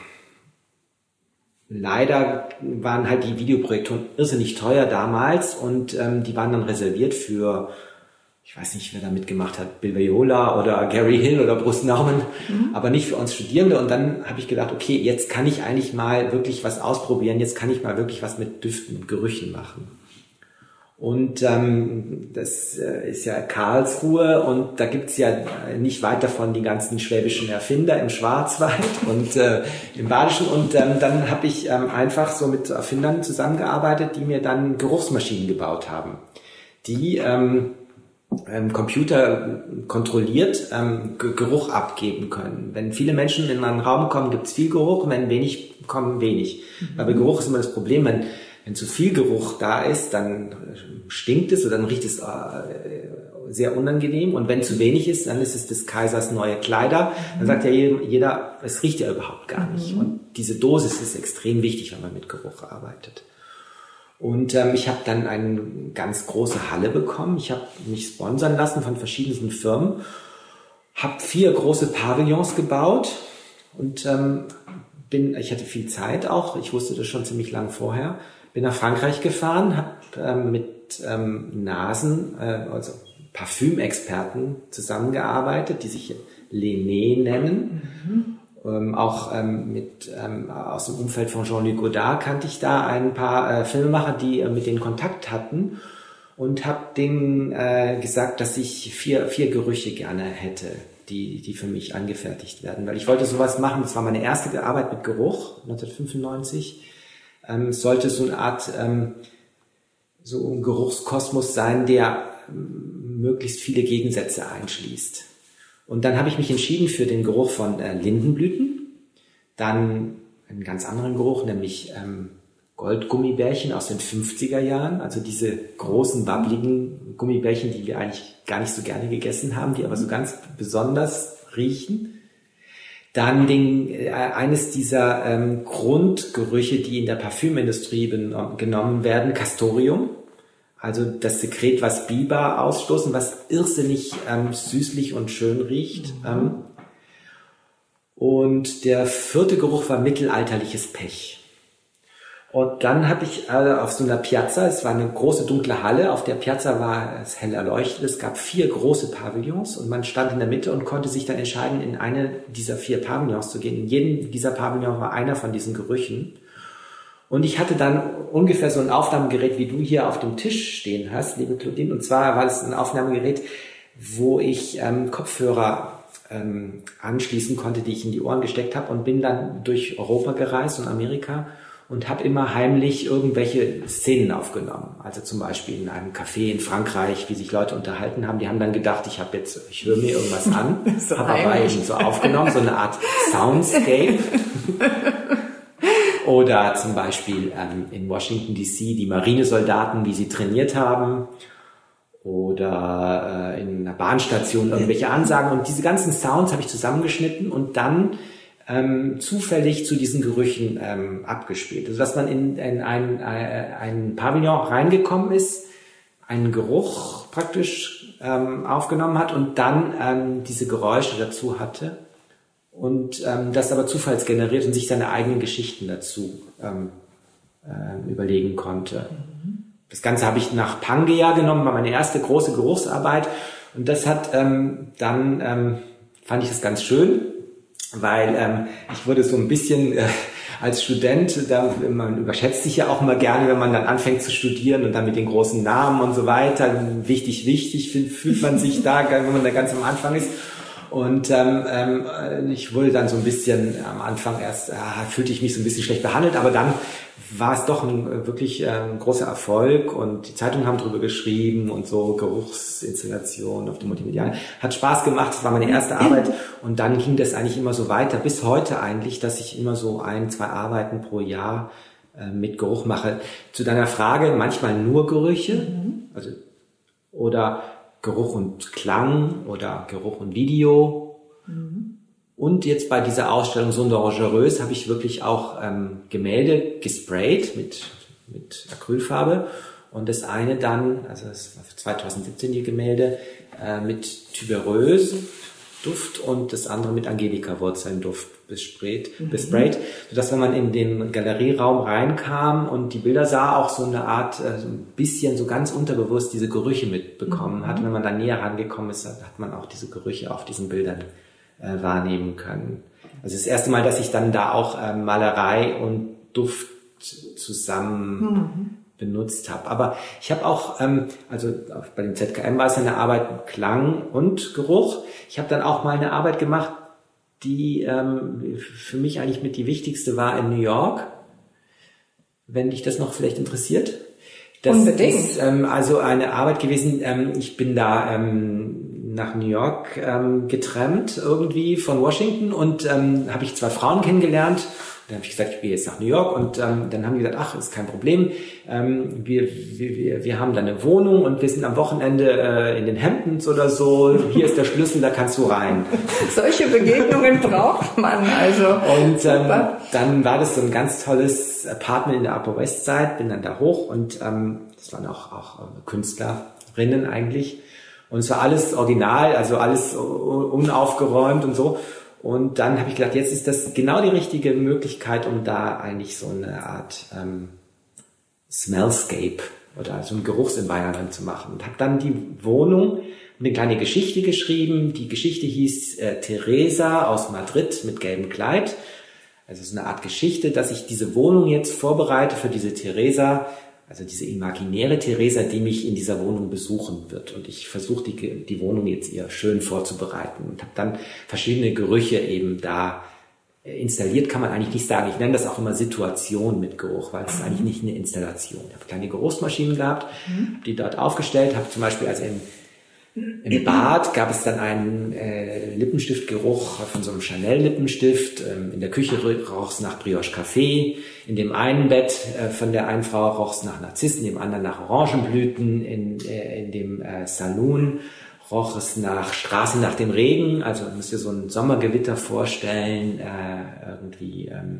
Leider waren halt die Videoprojektoren irrsinnig teuer damals und ähm, die waren dann reserviert für, ich weiß nicht, wer da mitgemacht hat, Bill Viola oder Gary Hill oder Bruce Nauman, mhm. aber nicht für uns Studierende. Und dann habe ich gedacht, okay, jetzt kann ich eigentlich mal wirklich was ausprobieren, jetzt kann ich mal wirklich was mit Düften und Gerüchen machen. Und ähm, das äh, ist ja Karlsruhe und da gibt's ja nicht weit davon die ganzen schwäbischen Erfinder im Schwarzwald und äh, im Badischen. Und ähm, dann habe ich ähm, einfach so mit Erfindern zusammengearbeitet, die mir dann Geruchsmaschinen gebaut haben, die ähm, ähm, Computer kontrolliert ähm, G- Geruch abgeben können. Wenn viele Menschen in einen Raum kommen, gibt's viel Geruch, wenn wenig kommen, wenig. Mhm. Aber Geruch ist immer das Problem, wenn Wenn zu viel Geruch da ist, dann stinkt es oder dann riecht es sehr unangenehm. Und wenn zu wenig ist, dann ist es des Kaisers neue Kleider. Dann sagt ja jeder, es riecht ja überhaupt gar nicht. Mhm. Und diese Dosis ist extrem wichtig, wenn man mit Geruch arbeitet. Und ähm, ich habe dann eine ganz große Halle bekommen. Ich habe mich sponsern lassen von verschiedenen Firmen, habe vier große Pavillons gebaut und ähm, bin, ich hatte viel Zeit auch, ich wusste das schon ziemlich lang vorher, bin nach Frankreich gefahren, habe ähm, mit ähm, Nasen, äh, also Parfümexperten zusammengearbeitet, die sich Lené nennen. Mhm. Ähm, auch ähm, mit ähm, aus dem Umfeld von Jean-Luc Godard kannte ich da ein paar äh, Filmemacher, die äh, mit denen Kontakt hatten und habe denen äh, gesagt, dass ich vier vier Gerüche gerne hätte, die die für mich angefertigt werden, weil ich wollte sowas machen. Das war meine erste Arbeit mit Geruch neunzehnhundertfünfundneunzig. Ähm, es sollte so eine Art ähm, so ein Geruchskosmos sein, der ähm, möglichst viele Gegensätze einschließt. Und dann habe ich mich entschieden für den Geruch von äh, Lindenblüten, dann einen ganz anderen Geruch, nämlich ähm, Goldgummibärchen aus den fünfziger Jahren, also diese großen, wabbligen Gummibärchen, die wir eigentlich gar nicht so gerne gegessen haben, die aber so ganz besonders riechen. Dann den, äh, eines dieser ähm, Grundgerüche, die in der Parfümindustrie benom- genommen werden, Castoreum. Also das Sekret, was Biber ausstoßen, was irrsinnig ähm, süßlich und schön riecht. Mhm. Ähm, und der vierte Geruch war mittelalterliches Pech. Und dann habe ich äh, auf so einer Piazza, es war eine große dunkle Halle, auf der Piazza war es hell erleuchtet, es gab vier große Pavillons und man stand in der Mitte und konnte sich dann entscheiden, in eine dieser vier Pavillons zu gehen. In jedem dieser Pavillons war einer von diesen Gerüchen. Und ich hatte dann ungefähr so ein Aufnahmegerät, wie du hier auf dem Tisch stehen hast, liebe Claudine. Und zwar war das ein Aufnahmegerät, wo ich ähm, Kopfhörer ähm, anschließen konnte, die ich in die Ohren gesteckt habe und bin dann durch Europa gereist und Amerika und habe immer heimlich irgendwelche Szenen aufgenommen. Also zum Beispiel in einem Café in Frankreich, wie sich Leute unterhalten haben. Die haben dann gedacht, ich habe jetzt, ich höre mir irgendwas an, so habe aber eben so aufgenommen, so eine Art Soundscape. Oder zum Beispiel ähm, in Washington D C die Marinesoldaten, wie sie trainiert haben. Oder äh, in einer Bahnstation irgendwelche Ansagen. Und diese ganzen Sounds habe ich zusammengeschnitten und dann ähm, zufällig zu diesen Gerüchen ähm, abgespielt. Also dass man in, in ein, äh, ein Pavillon reingekommen ist, einen Geruch praktisch ähm, aufgenommen hat und dann ähm, diese Geräusche dazu hatte. Und ähm, das aber zufallsgeneriert und sich seine eigenen Geschichten dazu ähm, äh, überlegen konnte. Mhm. Das Ganze habe ich nach Pangea genommen, war meine erste große Geruchsarbeit. Und das hat ähm, dann, ähm, fand ich das ganz schön, weil ähm, ich wurde so ein bisschen äh, als Student, da, man überschätzt sich ja auch immer gerne, wenn man dann anfängt zu studieren und dann mit den großen Namen und so weiter, wichtig, wichtig fühlt man sich da, wenn man da ganz am Anfang ist. Und ähm, ähm, ich wurde dann so ein bisschen am Anfang erst, äh, fühlte ich mich so ein bisschen schlecht behandelt, aber dann war es doch ein wirklich äh, ein großer Erfolg und die Zeitungen haben drüber geschrieben und so, Geruchsinstallation auf dem Multimedial. Hat Spaß gemacht, das war meine erste Arbeit und dann ging das eigentlich immer so weiter, bis heute eigentlich, dass ich immer so ein, zwei Arbeiten pro Jahr äh, mit Geruch mache. Zu deiner Frage, manchmal nur Gerüche, mhm. also oder Geruch und Klang oder Geruch und Video. Mhm. Und jetzt bei dieser Ausstellung Zone Dangereuse habe ich wirklich auch ähm, Gemälde gesprayt mit, mit Acrylfarbe. Und das eine dann, also das war zwanzig siebzehn die Gemälde, äh, mit Tuberose Duft und das andere mit Angelika-Wurzeln Duft besprayt, mhm. besprayt, sodass wenn man in den Galerieraum reinkam und die Bilder sah, auch so eine Art, äh, so ein bisschen so ganz unterbewusst diese Gerüche mitbekommen mhm. hat. Wenn man da näher rangekommen ist, hat man auch diese Gerüche auf diesen Bildern äh, wahrnehmen können. Also das erste Mal, dass ich dann da auch äh, Malerei und Duft zusammen mhm. benutzt habe. Aber ich habe auch, ähm, also bei dem Z K M war es eine Arbeit mit Klang und Geruch. Ich habe dann auch mal eine Arbeit gemacht, die ähm, für mich eigentlich mit die wichtigste war in New York, wenn dich das noch vielleicht interessiert. Das Unbedingt. ist ähm, also eine Arbeit gewesen, ähm, ich bin da ähm, nach New York ähm, getrennt irgendwie von Washington und ähm, habe ich zwei Frauen kennengelernt Dann habe ich gesagt, ich gehe jetzt nach New York und ähm, dann haben die gesagt, ach, ist kein Problem, ähm, wir, wir, wir, wir haben da eine Wohnung und wir sind am Wochenende äh, in den Hamptons oder so, hier ist der Schlüssel, da kannst du rein. Solche Begegnungen braucht man also. Und ähm, dann war das so ein ganz tolles Apartment in der Upper West Side, bin dann da hoch und ähm, das waren auch, auch äh, Künstlerinnen eigentlich und es war alles original, also alles unaufgeräumt und so. Und dann habe ich gedacht, jetzt ist das genau die richtige Möglichkeit, um da eigentlich so eine Art ähm, Smellscape oder so ein Geruchsenvironment zu machen. Und habe dann die Wohnung eine kleine Geschichte geschrieben. Die Geschichte hieß äh, Teresa aus Madrid mit gelbem Kleid. Also es ist eine Art Geschichte, dass ich diese Wohnung jetzt vorbereite für diese Teresa, also diese imaginäre Teresa, die mich in dieser Wohnung besuchen wird. Und ich versuche die, die Wohnung jetzt ihr schön vorzubereiten und habe dann verschiedene Gerüche eben da installiert, kann man eigentlich nicht sagen. Ich nenne das auch immer Situation mit Geruch, weil es ist eigentlich nicht eine Installation. Ich habe kleine Geruchsmaschinen gehabt, mhm. die dort aufgestellt, habe zum Beispiel also im Im Bad gab es dann einen äh, Lippenstiftgeruch von so einem Chanel-Lippenstift. Ähm, in der Küche roch es nach Brioche Café. In dem einen Bett äh, von der einen Frau roch es nach Narzissen, im anderen nach Orangenblüten. In, äh, in dem äh, Saloon roch es nach Straße nach dem Regen. Also man müsst ihr so ein Sommergewitter vorstellen, äh, irgendwie ähm,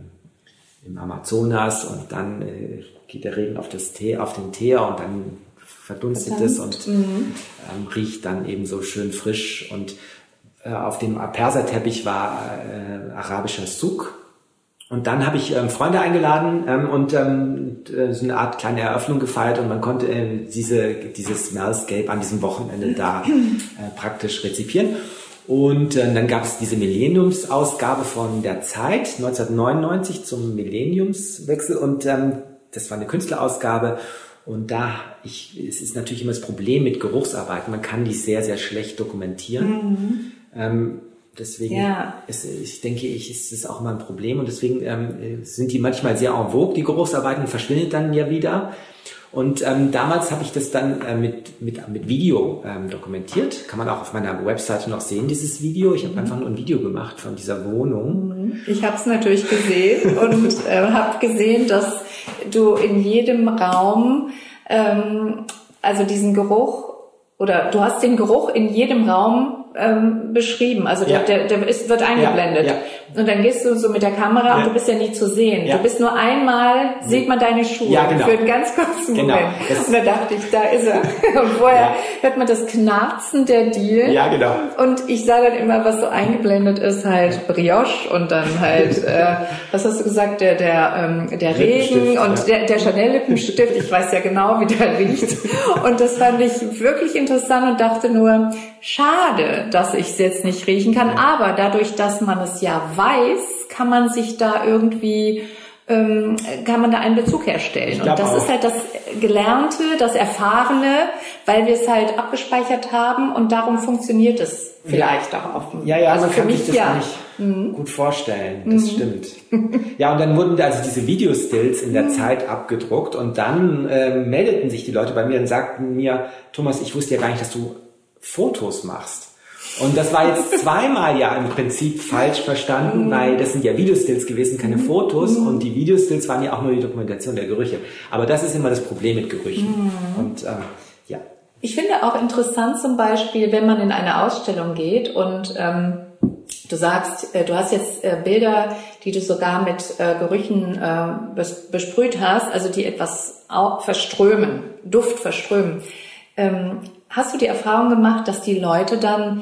im Amazonas. Und dann äh, geht der Regen auf, das Tee, auf den Teer und dann verdunstet es und mhm. ähm, riecht dann eben so schön frisch. Und äh, auf dem Perserteppich war äh, arabischer Souk. Und dann habe ich ähm, Freunde eingeladen ähm, und ähm, so eine Art kleine Eröffnung gefeiert und man konnte äh, diese dieses Smellscape an diesem Wochenende da äh, praktisch rezipieren. Und äh, dann gab es diese Millenniumsausgabe von der Zeit neunzehnhundertneunundneunzig zum Millenniumswechsel und ähm, das war eine Künstlerausgabe. Und da, ich, es ist natürlich immer das Problem mit Geruchsarbeiten, man kann die sehr, sehr schlecht dokumentieren. Mhm. Ähm, deswegen, ja. ist, ich denke ich, ist das auch immer ein Problem und deswegen ähm, sind die manchmal sehr en vogue, die Geruchsarbeiten, verschwindet dann ja wieder. Und ähm, damals habe ich das dann äh, mit, mit, mit Video ähm, dokumentiert. Kann man auch auf meiner Webseite noch sehen, dieses Video. Ich habe mhm. einfach nur ein Video gemacht von dieser Wohnung. Ich habe es natürlich gesehen und äh, habe gesehen, dass du in jedem Raum, ähm, also diesen Geruch, oder du hast den Geruch in jedem Raum ähm, beschrieben. Also der, ja. der, der ist, wird eingeblendet. Ja, ja. Und dann gehst du so mit der Kamera ja. und du bist ja nie zu sehen. Ja. Du bist nur einmal, sieht man deine Schuhe ja, genau. für einen ganz kurzen genau. Moment. Das und da dachte ich, da ist er. Und vorher ja. hört man das Knarzen der Dielen. Ja, genau. Und ich sah dann immer, was so eingeblendet ist, halt Brioche und dann halt, äh, was hast du gesagt, der, der, ähm, der Regen und ja. der, der Chanel-Lippenstift. Ich weiß ja genau, wie der riecht. Und das fand ich wirklich interessant und dachte nur, schade, dass ich es jetzt nicht riechen kann. Ja. Aber dadurch, dass man es ja weiß, kann man sich da irgendwie, ähm, kann man da einen Bezug herstellen. Und das auch. ist halt das Gelernte, das Erfahrene, weil wir es halt abgespeichert haben und darum funktioniert es vielleicht ja. auch offen. Ja, ja, also für mich das ja. nicht mhm. gut vorstellen. Das mhm. stimmt. Ja, und dann wurden also diese Videostills in der mhm. Zeit abgedruckt und dann äh, meldeten sich die Leute bei mir und sagten mir, Thomas, ich wusste ja gar nicht, dass du Fotos machst. Und das war jetzt zweimal ja im Prinzip falsch verstanden, weil das sind ja Videostills gewesen, keine Fotos. Und die Videostills waren ja auch nur die Dokumentation der Gerüche. Aber das ist immer das Problem mit Gerüchen. Und ähm, ja. Ich finde auch interessant zum Beispiel, wenn man in eine Ausstellung geht und ähm, du sagst, äh, du hast jetzt äh, Bilder, die du sogar mit äh, Gerüchen äh, bes- besprüht hast, also die etwas au- verströmen, Duft verströmen. Ähm, hast du die Erfahrung gemacht, dass die Leute dann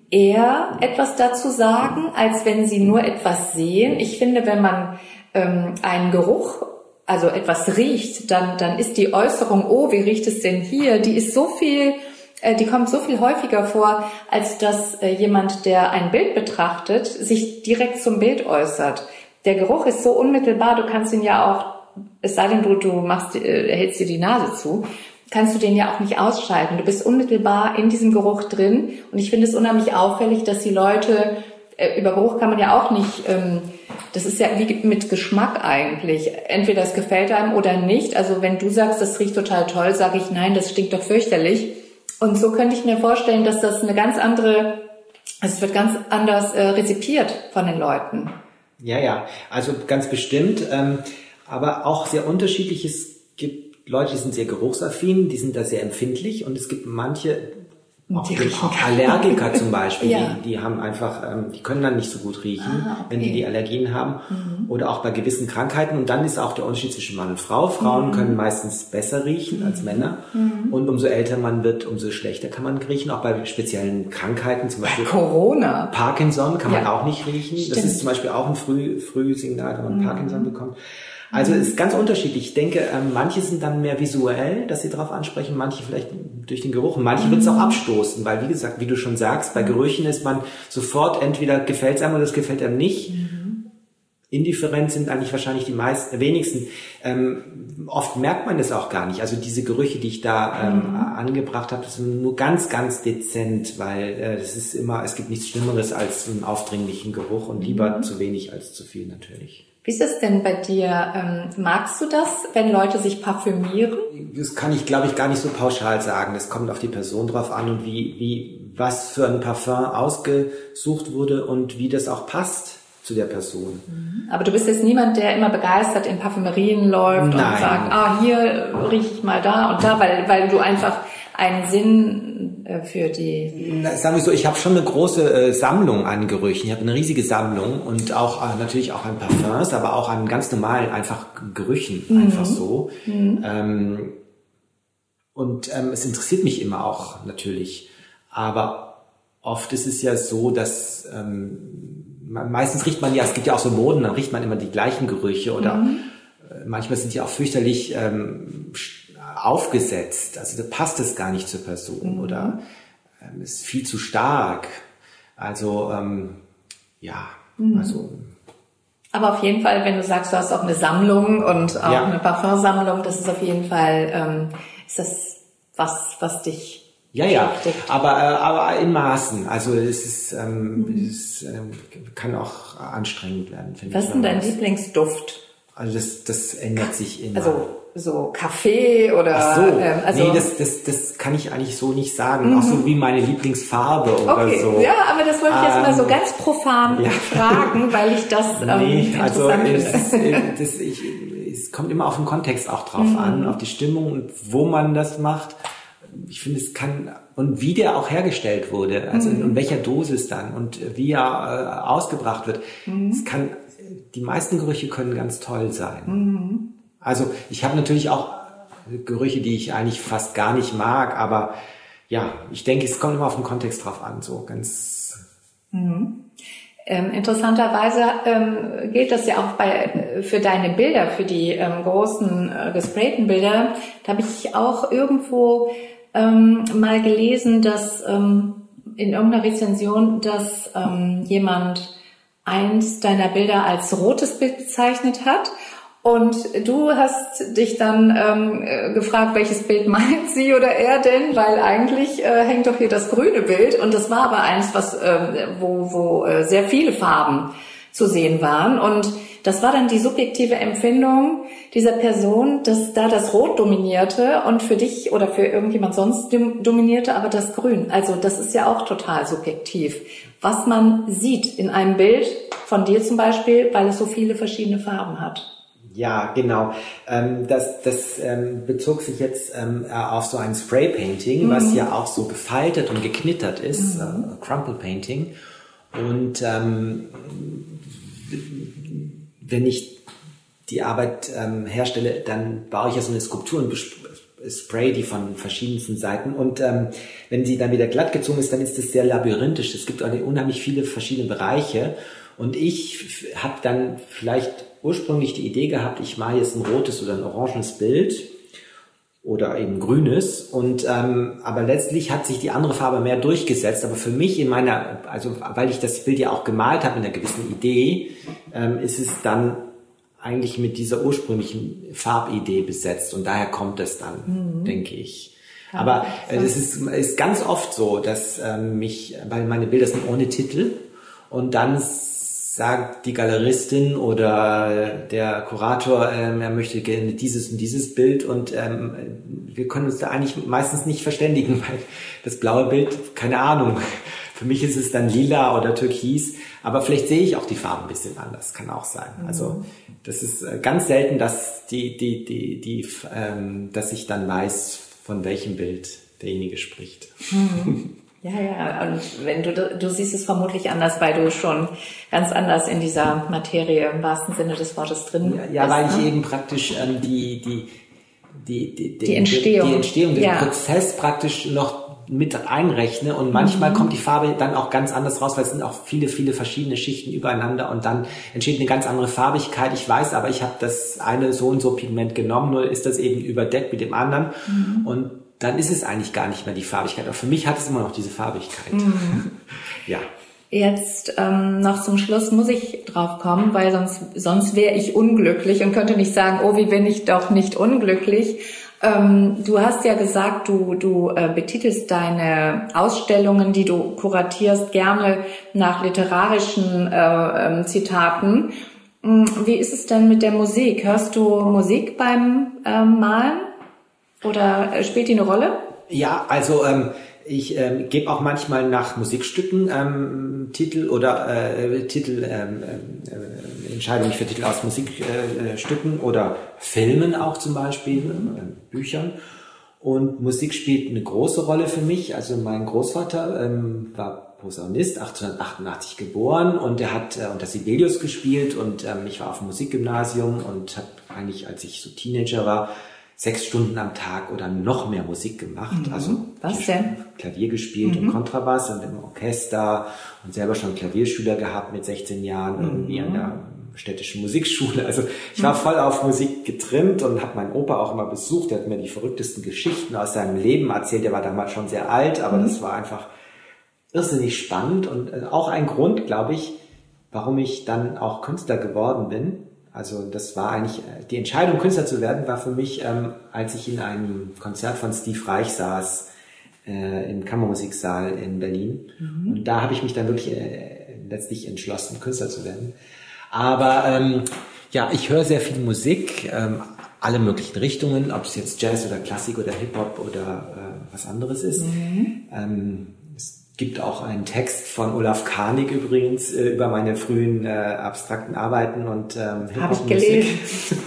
eher etwas dazu sagen, als wenn sie nur etwas sehen? Ich finde, wenn man ähm, einen Geruch, also etwas riecht, dann dann ist die Äußerung, oh, wie riecht es denn hier? Die ist so viel, äh, die kommt so viel häufiger vor, als dass äh, jemand, der ein Bild betrachtet, sich direkt zum Bild äußert. Der Geruch ist so unmittelbar, du kannst ihn ja auch, es sei denn, du, du machst, äh, hältst dir die Nase zu, kannst du den ja auch nicht ausschalten. Du bist unmittelbar in diesem Geruch drin. Und ich finde es unheimlich auffällig, dass die Leute, äh, über Geruch kann man ja auch nicht, ähm, das ist ja wie mit Geschmack eigentlich. Entweder es gefällt einem oder nicht. Also wenn du sagst, das riecht total toll, sage ich, nein, das stinkt doch fürchterlich. Und so könnte ich mir vorstellen, dass das eine ganz andere, also es wird ganz anders äh, rezipiert von den Leuten. Ja, ja, also ganz bestimmt, ähm, aber auch sehr unterschiedlich. Es gibt Leute, die sind sehr geruchsaffin, die sind da sehr empfindlich und es gibt manche, auch, die auch Allergiker zum Beispiel, ja. die, die haben einfach, ähm, die können dann nicht so gut riechen, ah, okay. wenn die die Allergien haben mhm. oder auch bei gewissen Krankheiten und dann ist auch der Unterschied zwischen Mann und Frau. Frauen mhm. können meistens besser riechen als Männer mhm. und umso älter man wird, umso schlechter kann man riechen, auch bei speziellen Krankheiten, zum Beispiel bei Corona. Parkinson kann man ja. auch nicht riechen. Stimmt. Das ist zum Beispiel auch ein Früh, Frühsignal, wenn man mhm. Parkinson bekommt. Also es ist ganz unterschiedlich. Ich denke, ähm, manche sind dann mehr visuell, dass sie darauf ansprechen, manche vielleicht durch den Geruch. Und manche wird es auch abstoßen, weil wie gesagt, wie du schon sagst, bei Gerüchen ist man sofort entweder gefällt es einem oder es gefällt einem nicht. Mhm. Indifferent sind eigentlich wahrscheinlich die meisten, wenigsten. Ähm, oft merkt man das auch gar nicht. Also diese Gerüche, die ich da ähm, mhm. angebracht habe, das sind nur ganz, ganz dezent, weil äh, das ist immer, es gibt nichts Schlimmeres als einen aufdringlichen Geruch und lieber mhm. zu wenig als zu viel natürlich. Wie ist es denn bei dir? Ähm, magst du das, wenn Leute sich parfümieren? Das kann ich, glaube ich, gar nicht so pauschal sagen. Das kommt auf die Person drauf an und wie, wie, was für ein Parfum ausgesucht wurde und wie das auch passt zu der Person. Aber du bist jetzt niemand, der immer begeistert in Parfümerien läuft Nein. und sagt, ah, hier rieche ich mal da und da, weil, weil du einfach einen Sinn äh, für die... Na, sagen wir so, ich habe schon eine große äh, Sammlung an Gerüchen. Ich habe eine riesige Sammlung und auch äh, natürlich auch an Parfums, aber auch an ganz normalen einfach Gerüchen, mhm. einfach so. Mhm. Ähm, und ähm, es interessiert mich immer auch natürlich. Aber oft ist es ja so, dass ähm, meistens riecht man ja, es gibt ja auch so Moden, dann riecht man immer die gleichen Gerüche oder mhm. äh, manchmal sind die auch fürchterlich ähm, aufgesetzt, also da passt es gar nicht zur Person mhm. oder ähm, ist viel zu stark. Also ähm, ja, mhm. also. Aber auf jeden Fall, wenn du sagst, du hast auch eine Sammlung und auch ja. eine Parfumsammlung, das ist auf jeden Fall, ähm, ist das was, was dich ja, ja, aber, äh, aber in Maßen. Also es ist, ähm, mhm. es ähm, kann auch anstrengend werden, finde ich. Was ist denn dein Lieblingsduft? Also das, das ändert sich immer. Also so Kaffee oder... Ach so, ähm, also nee, das, das, das kann ich eigentlich so nicht sagen. Mhm. Auch so wie meine Lieblingsfarbe oder okay. so. Ja, aber das wollte ich ähm, jetzt mal so ganz profan ja. fragen, weil ich das ähm, nee, interessant also finde. Es, das, ich, es kommt immer auf den Kontext auch drauf mhm. an, auf die Stimmung und wo man das macht. Ich finde, es kann, und wie der auch hergestellt wurde, also mhm. in welcher Dosis dann und wie er äh, ausgebracht wird. Mhm. Es kann, die meisten Gerüche können ganz toll sein. Mhm. Also ich habe natürlich auch Gerüche, die ich eigentlich fast gar nicht mag, aber ja, ich denke, es kommt immer auf den Kontext drauf an, so ganz. Mhm. Ähm, interessanterweise ähm, gilt das ja auch bei für deine Bilder, für die ähm, großen äh, gesprayten Bilder. Da habe ich auch irgendwo ähm, mal gelesen, dass ähm, in irgendeiner Rezension, dass ähm, jemand eins deiner Bilder als rotes Bild bezeichnet hat. Und du hast dich dann ähm, gefragt, welches Bild meint sie oder er denn, weil eigentlich äh, hängt doch hier das grüne Bild und das war aber eins, was äh, wo, wo äh, sehr viele Farben zu sehen waren und das war dann die subjektive Empfindung dieser Person, dass da das Rot dominierte und für dich oder für irgendjemand sonst dominierte aber das Grün. Also das ist ja auch total subjektiv, was man sieht in einem Bild von dir zum Beispiel, weil es so viele verschiedene Farben hat. Ja, genau. Ähm, das das ähm, bezog sich jetzt ähm, auf so ein Spray-Painting, mhm. was ja auch so gefaltet und geknittert ist, mhm. äh, Crumple-Painting. Und ähm, wenn ich die Arbeit ähm, herstelle, dann baue ich ja so eine Skulptur und spray die von verschiedensten Seiten. Und ähm, wenn sie dann wieder glatt gezogen ist, dann ist das sehr labyrinthisch. Es gibt unheimlich viele verschiedene Bereiche. Und ich habe dann vielleicht ursprünglich die Idee gehabt, ich mache jetzt ein rotes oder ein orangenes Bild oder eben grünes und ähm, aber letztlich hat sich die andere Farbe mehr durchgesetzt, aber für mich in meiner, also weil ich das Bild ja auch gemalt habe mit einer gewissen Idee, ähm, ist es dann eigentlich mit dieser ursprünglichen Farbidee besetzt und daher kommt es dann, mhm. denke ich. Ja, aber es äh, ist, ist ganz oft so, dass ähm, mich, weil meine Bilder sind ohne Titel und dann sagt die Galeristin oder der Kurator, ähm, er möchte gerne dieses und dieses Bild und ähm, wir können uns da eigentlich meistens nicht verständigen, weil das blaue Bild, keine Ahnung, Für mich ist es dann lila oder türkis, aber vielleicht sehe ich auch die Farben ein bisschen anders, kann auch sein. Mhm. Also das ist ganz selten, dass die, die, die, die, ähm, dass ich dann weiß, von welchem Bild derjenige spricht. Mhm. Ja, ja, und wenn du, du siehst es vermutlich anders, weil du schon ganz anders in dieser Materie im wahrsten Sinne des Wortes drin ja, ja, bist. Ja, weil ne? ich eben praktisch ähm, die, die, die, die, die Entstehung, die Entstehung, den ja. Prozess praktisch noch mit einrechne und manchmal mhm. kommt die Farbe dann auch ganz anders raus, weil es sind auch viele, viele verschiedene Schichten übereinander und dann entsteht eine ganz andere Farbigkeit. Ich weiß aber, ich habe das eine so und so Pigment genommen, nur ist das eben überdeckt mit dem anderen mhm. und dann ist es eigentlich gar nicht mehr die Farbigkeit. Aber für mich hat es immer noch diese Farbigkeit. Mhm. Ja. Jetzt ähm, noch zum Schluss muss ich drauf kommen, weil sonst, sonst wäre ich unglücklich und könnte nicht sagen, oh, wie bin ich doch nicht unglücklich. Ähm, du hast ja gesagt, du, du äh, betitelst deine Ausstellungen, die du kuratierst, gerne nach literarischen äh, äh, Zitaten. Wie ist es denn mit der Musik? Hörst du Musik beim äh, Malen oder äh, spielt die eine Rolle? Ja, also ähm, ich ähm, gebe auch manchmal nach Musikstücken ähm, Titel oder äh, Titel ähm, äh, entscheide mich für Titel aus Musikstücken äh, oder Filmen auch zum Beispiel, äh, Büchern. Und Musik spielt eine große Rolle für mich. Also mein Großvater ähm, war Posaunist, achtzehnhundertachtundachtzig geboren und er hat äh, unter Sibelius gespielt und ähm, ich war auf dem Musikgymnasium und habe eigentlich, als ich so Teenager war, sechs Stunden am Tag oder noch mehr Musik gemacht. Mhm. Also was denn? Klavier gespielt mhm. und Kontrabass und im Orchester und selber schon Klavierschüler gehabt mit sechzehn Jahren mhm. irgendwie an der städtischen Musikschule. Also ich war mhm. voll auf Musik getrimmt und habe meinen Opa auch immer besucht. Der hat mir die verrücktesten Geschichten aus seinem Leben erzählt. Der war damals schon sehr alt, aber mhm. das war einfach irrsinnig spannend und auch ein Grund, glaube ich, warum ich dann auch Künstler geworden bin. Also das war eigentlich, die Entscheidung, Künstler zu werden, war für mich, ähm, als ich in einem Konzert von Steve Reich saß, äh, im Kammermusiksaal in Berlin. Mhm. Und da habe ich mich dann wirklich äh, letztlich entschlossen, Künstler zu werden. Aber ähm, ja, ich höre sehr viel Musik, ähm, alle möglichen Richtungen, ob es jetzt Jazz oder Klassik oder Hip-Hop oder äh, was anderes ist. Mhm. Ähm, Es gibt auch einen Text von Olaf Karnig übrigens äh, über meine frühen äh, abstrakten Arbeiten und ähm, Hip-Hop-Musik. Habe ich gelesen.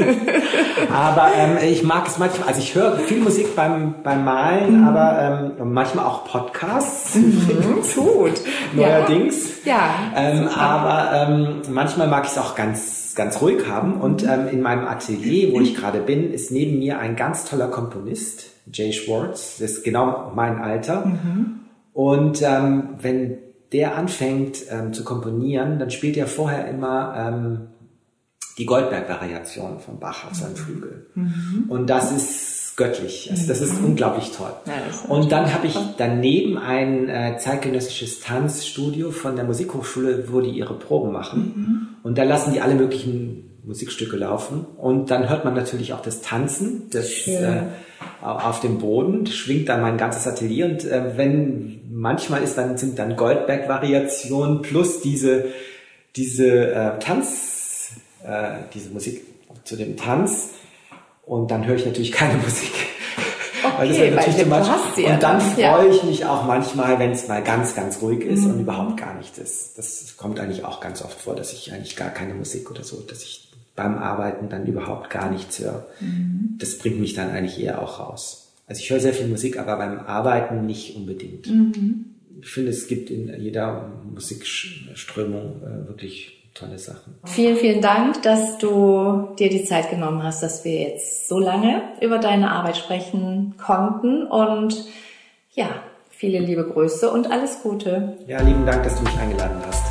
Aber ähm, ich mag es manchmal, also ich höre viel Musik beim beim Malen, mhm. aber ähm, manchmal auch Podcasts. Mhm, gut. Neuerdings. Ja. Ähm, aber ähm, manchmal mag ich es auch ganz ganz ruhig haben und ähm, in meinem Atelier, wo ich gerade bin, ist neben mir ein ganz toller Komponist, Jay Schwartz. Das ist genau mein Alter. Mhm. Und ähm, wenn der anfängt ähm, zu komponieren, dann spielt er vorher immer ähm, die Goldberg-Variation von Bach auf seinem Flügel. Mhm. Und das ist göttlich. Also das ist mhm. unglaublich toll. Ja, ist und dann habe ich daneben ein äh, zeitgenössisches Tanzstudio von der Musikhochschule, wo die ihre Proben machen. Mhm. Und da lassen die alle möglichen Musikstücke laufen. Und dann hört man natürlich auch das Tanzen, das äh, auf dem Boden, schwingt dann mein ganzes Atelier. Und äh, wenn manchmal ist dann sind dann Goldberg-Variationen plus diese diese äh, Tanz, äh, diese Musik zu dem Tanz. Und dann höre ich natürlich keine Musik. Okay, weil das ist natürlich too much. Ja und dann dann, freue ja. ich mich auch manchmal, wenn es mal ganz, ganz ruhig ist Mhm. und überhaupt gar nicht ist. Das kommt eigentlich auch ganz oft vor, dass ich eigentlich gar keine Musik oder so, dass ich beim Arbeiten dann überhaupt gar nichts höre. Mhm. Das bringt mich dann eigentlich eher auch raus. Also ich höre sehr viel Musik, aber beim Arbeiten nicht unbedingt. Mhm. Ich finde, es gibt in jeder Musikströmung äh, wirklich tolle Sachen. Vielen, vielen Dank, dass du dir die Zeit genommen hast, dass wir jetzt so lange über deine Arbeit sprechen konnten. Und ja, viele liebe Grüße und alles Gute. Ja, lieben Dank, dass du mich eingeladen hast.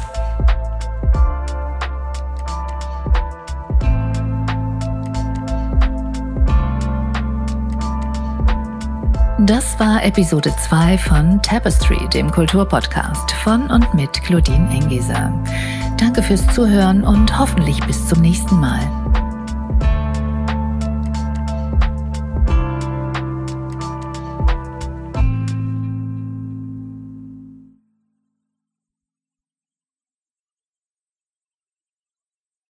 Das war Episode zwei von Tapestry, dem Kulturpodcast von und mit Claudine Engeser. Danke fürs Zuhören und hoffentlich bis zum nächsten Mal.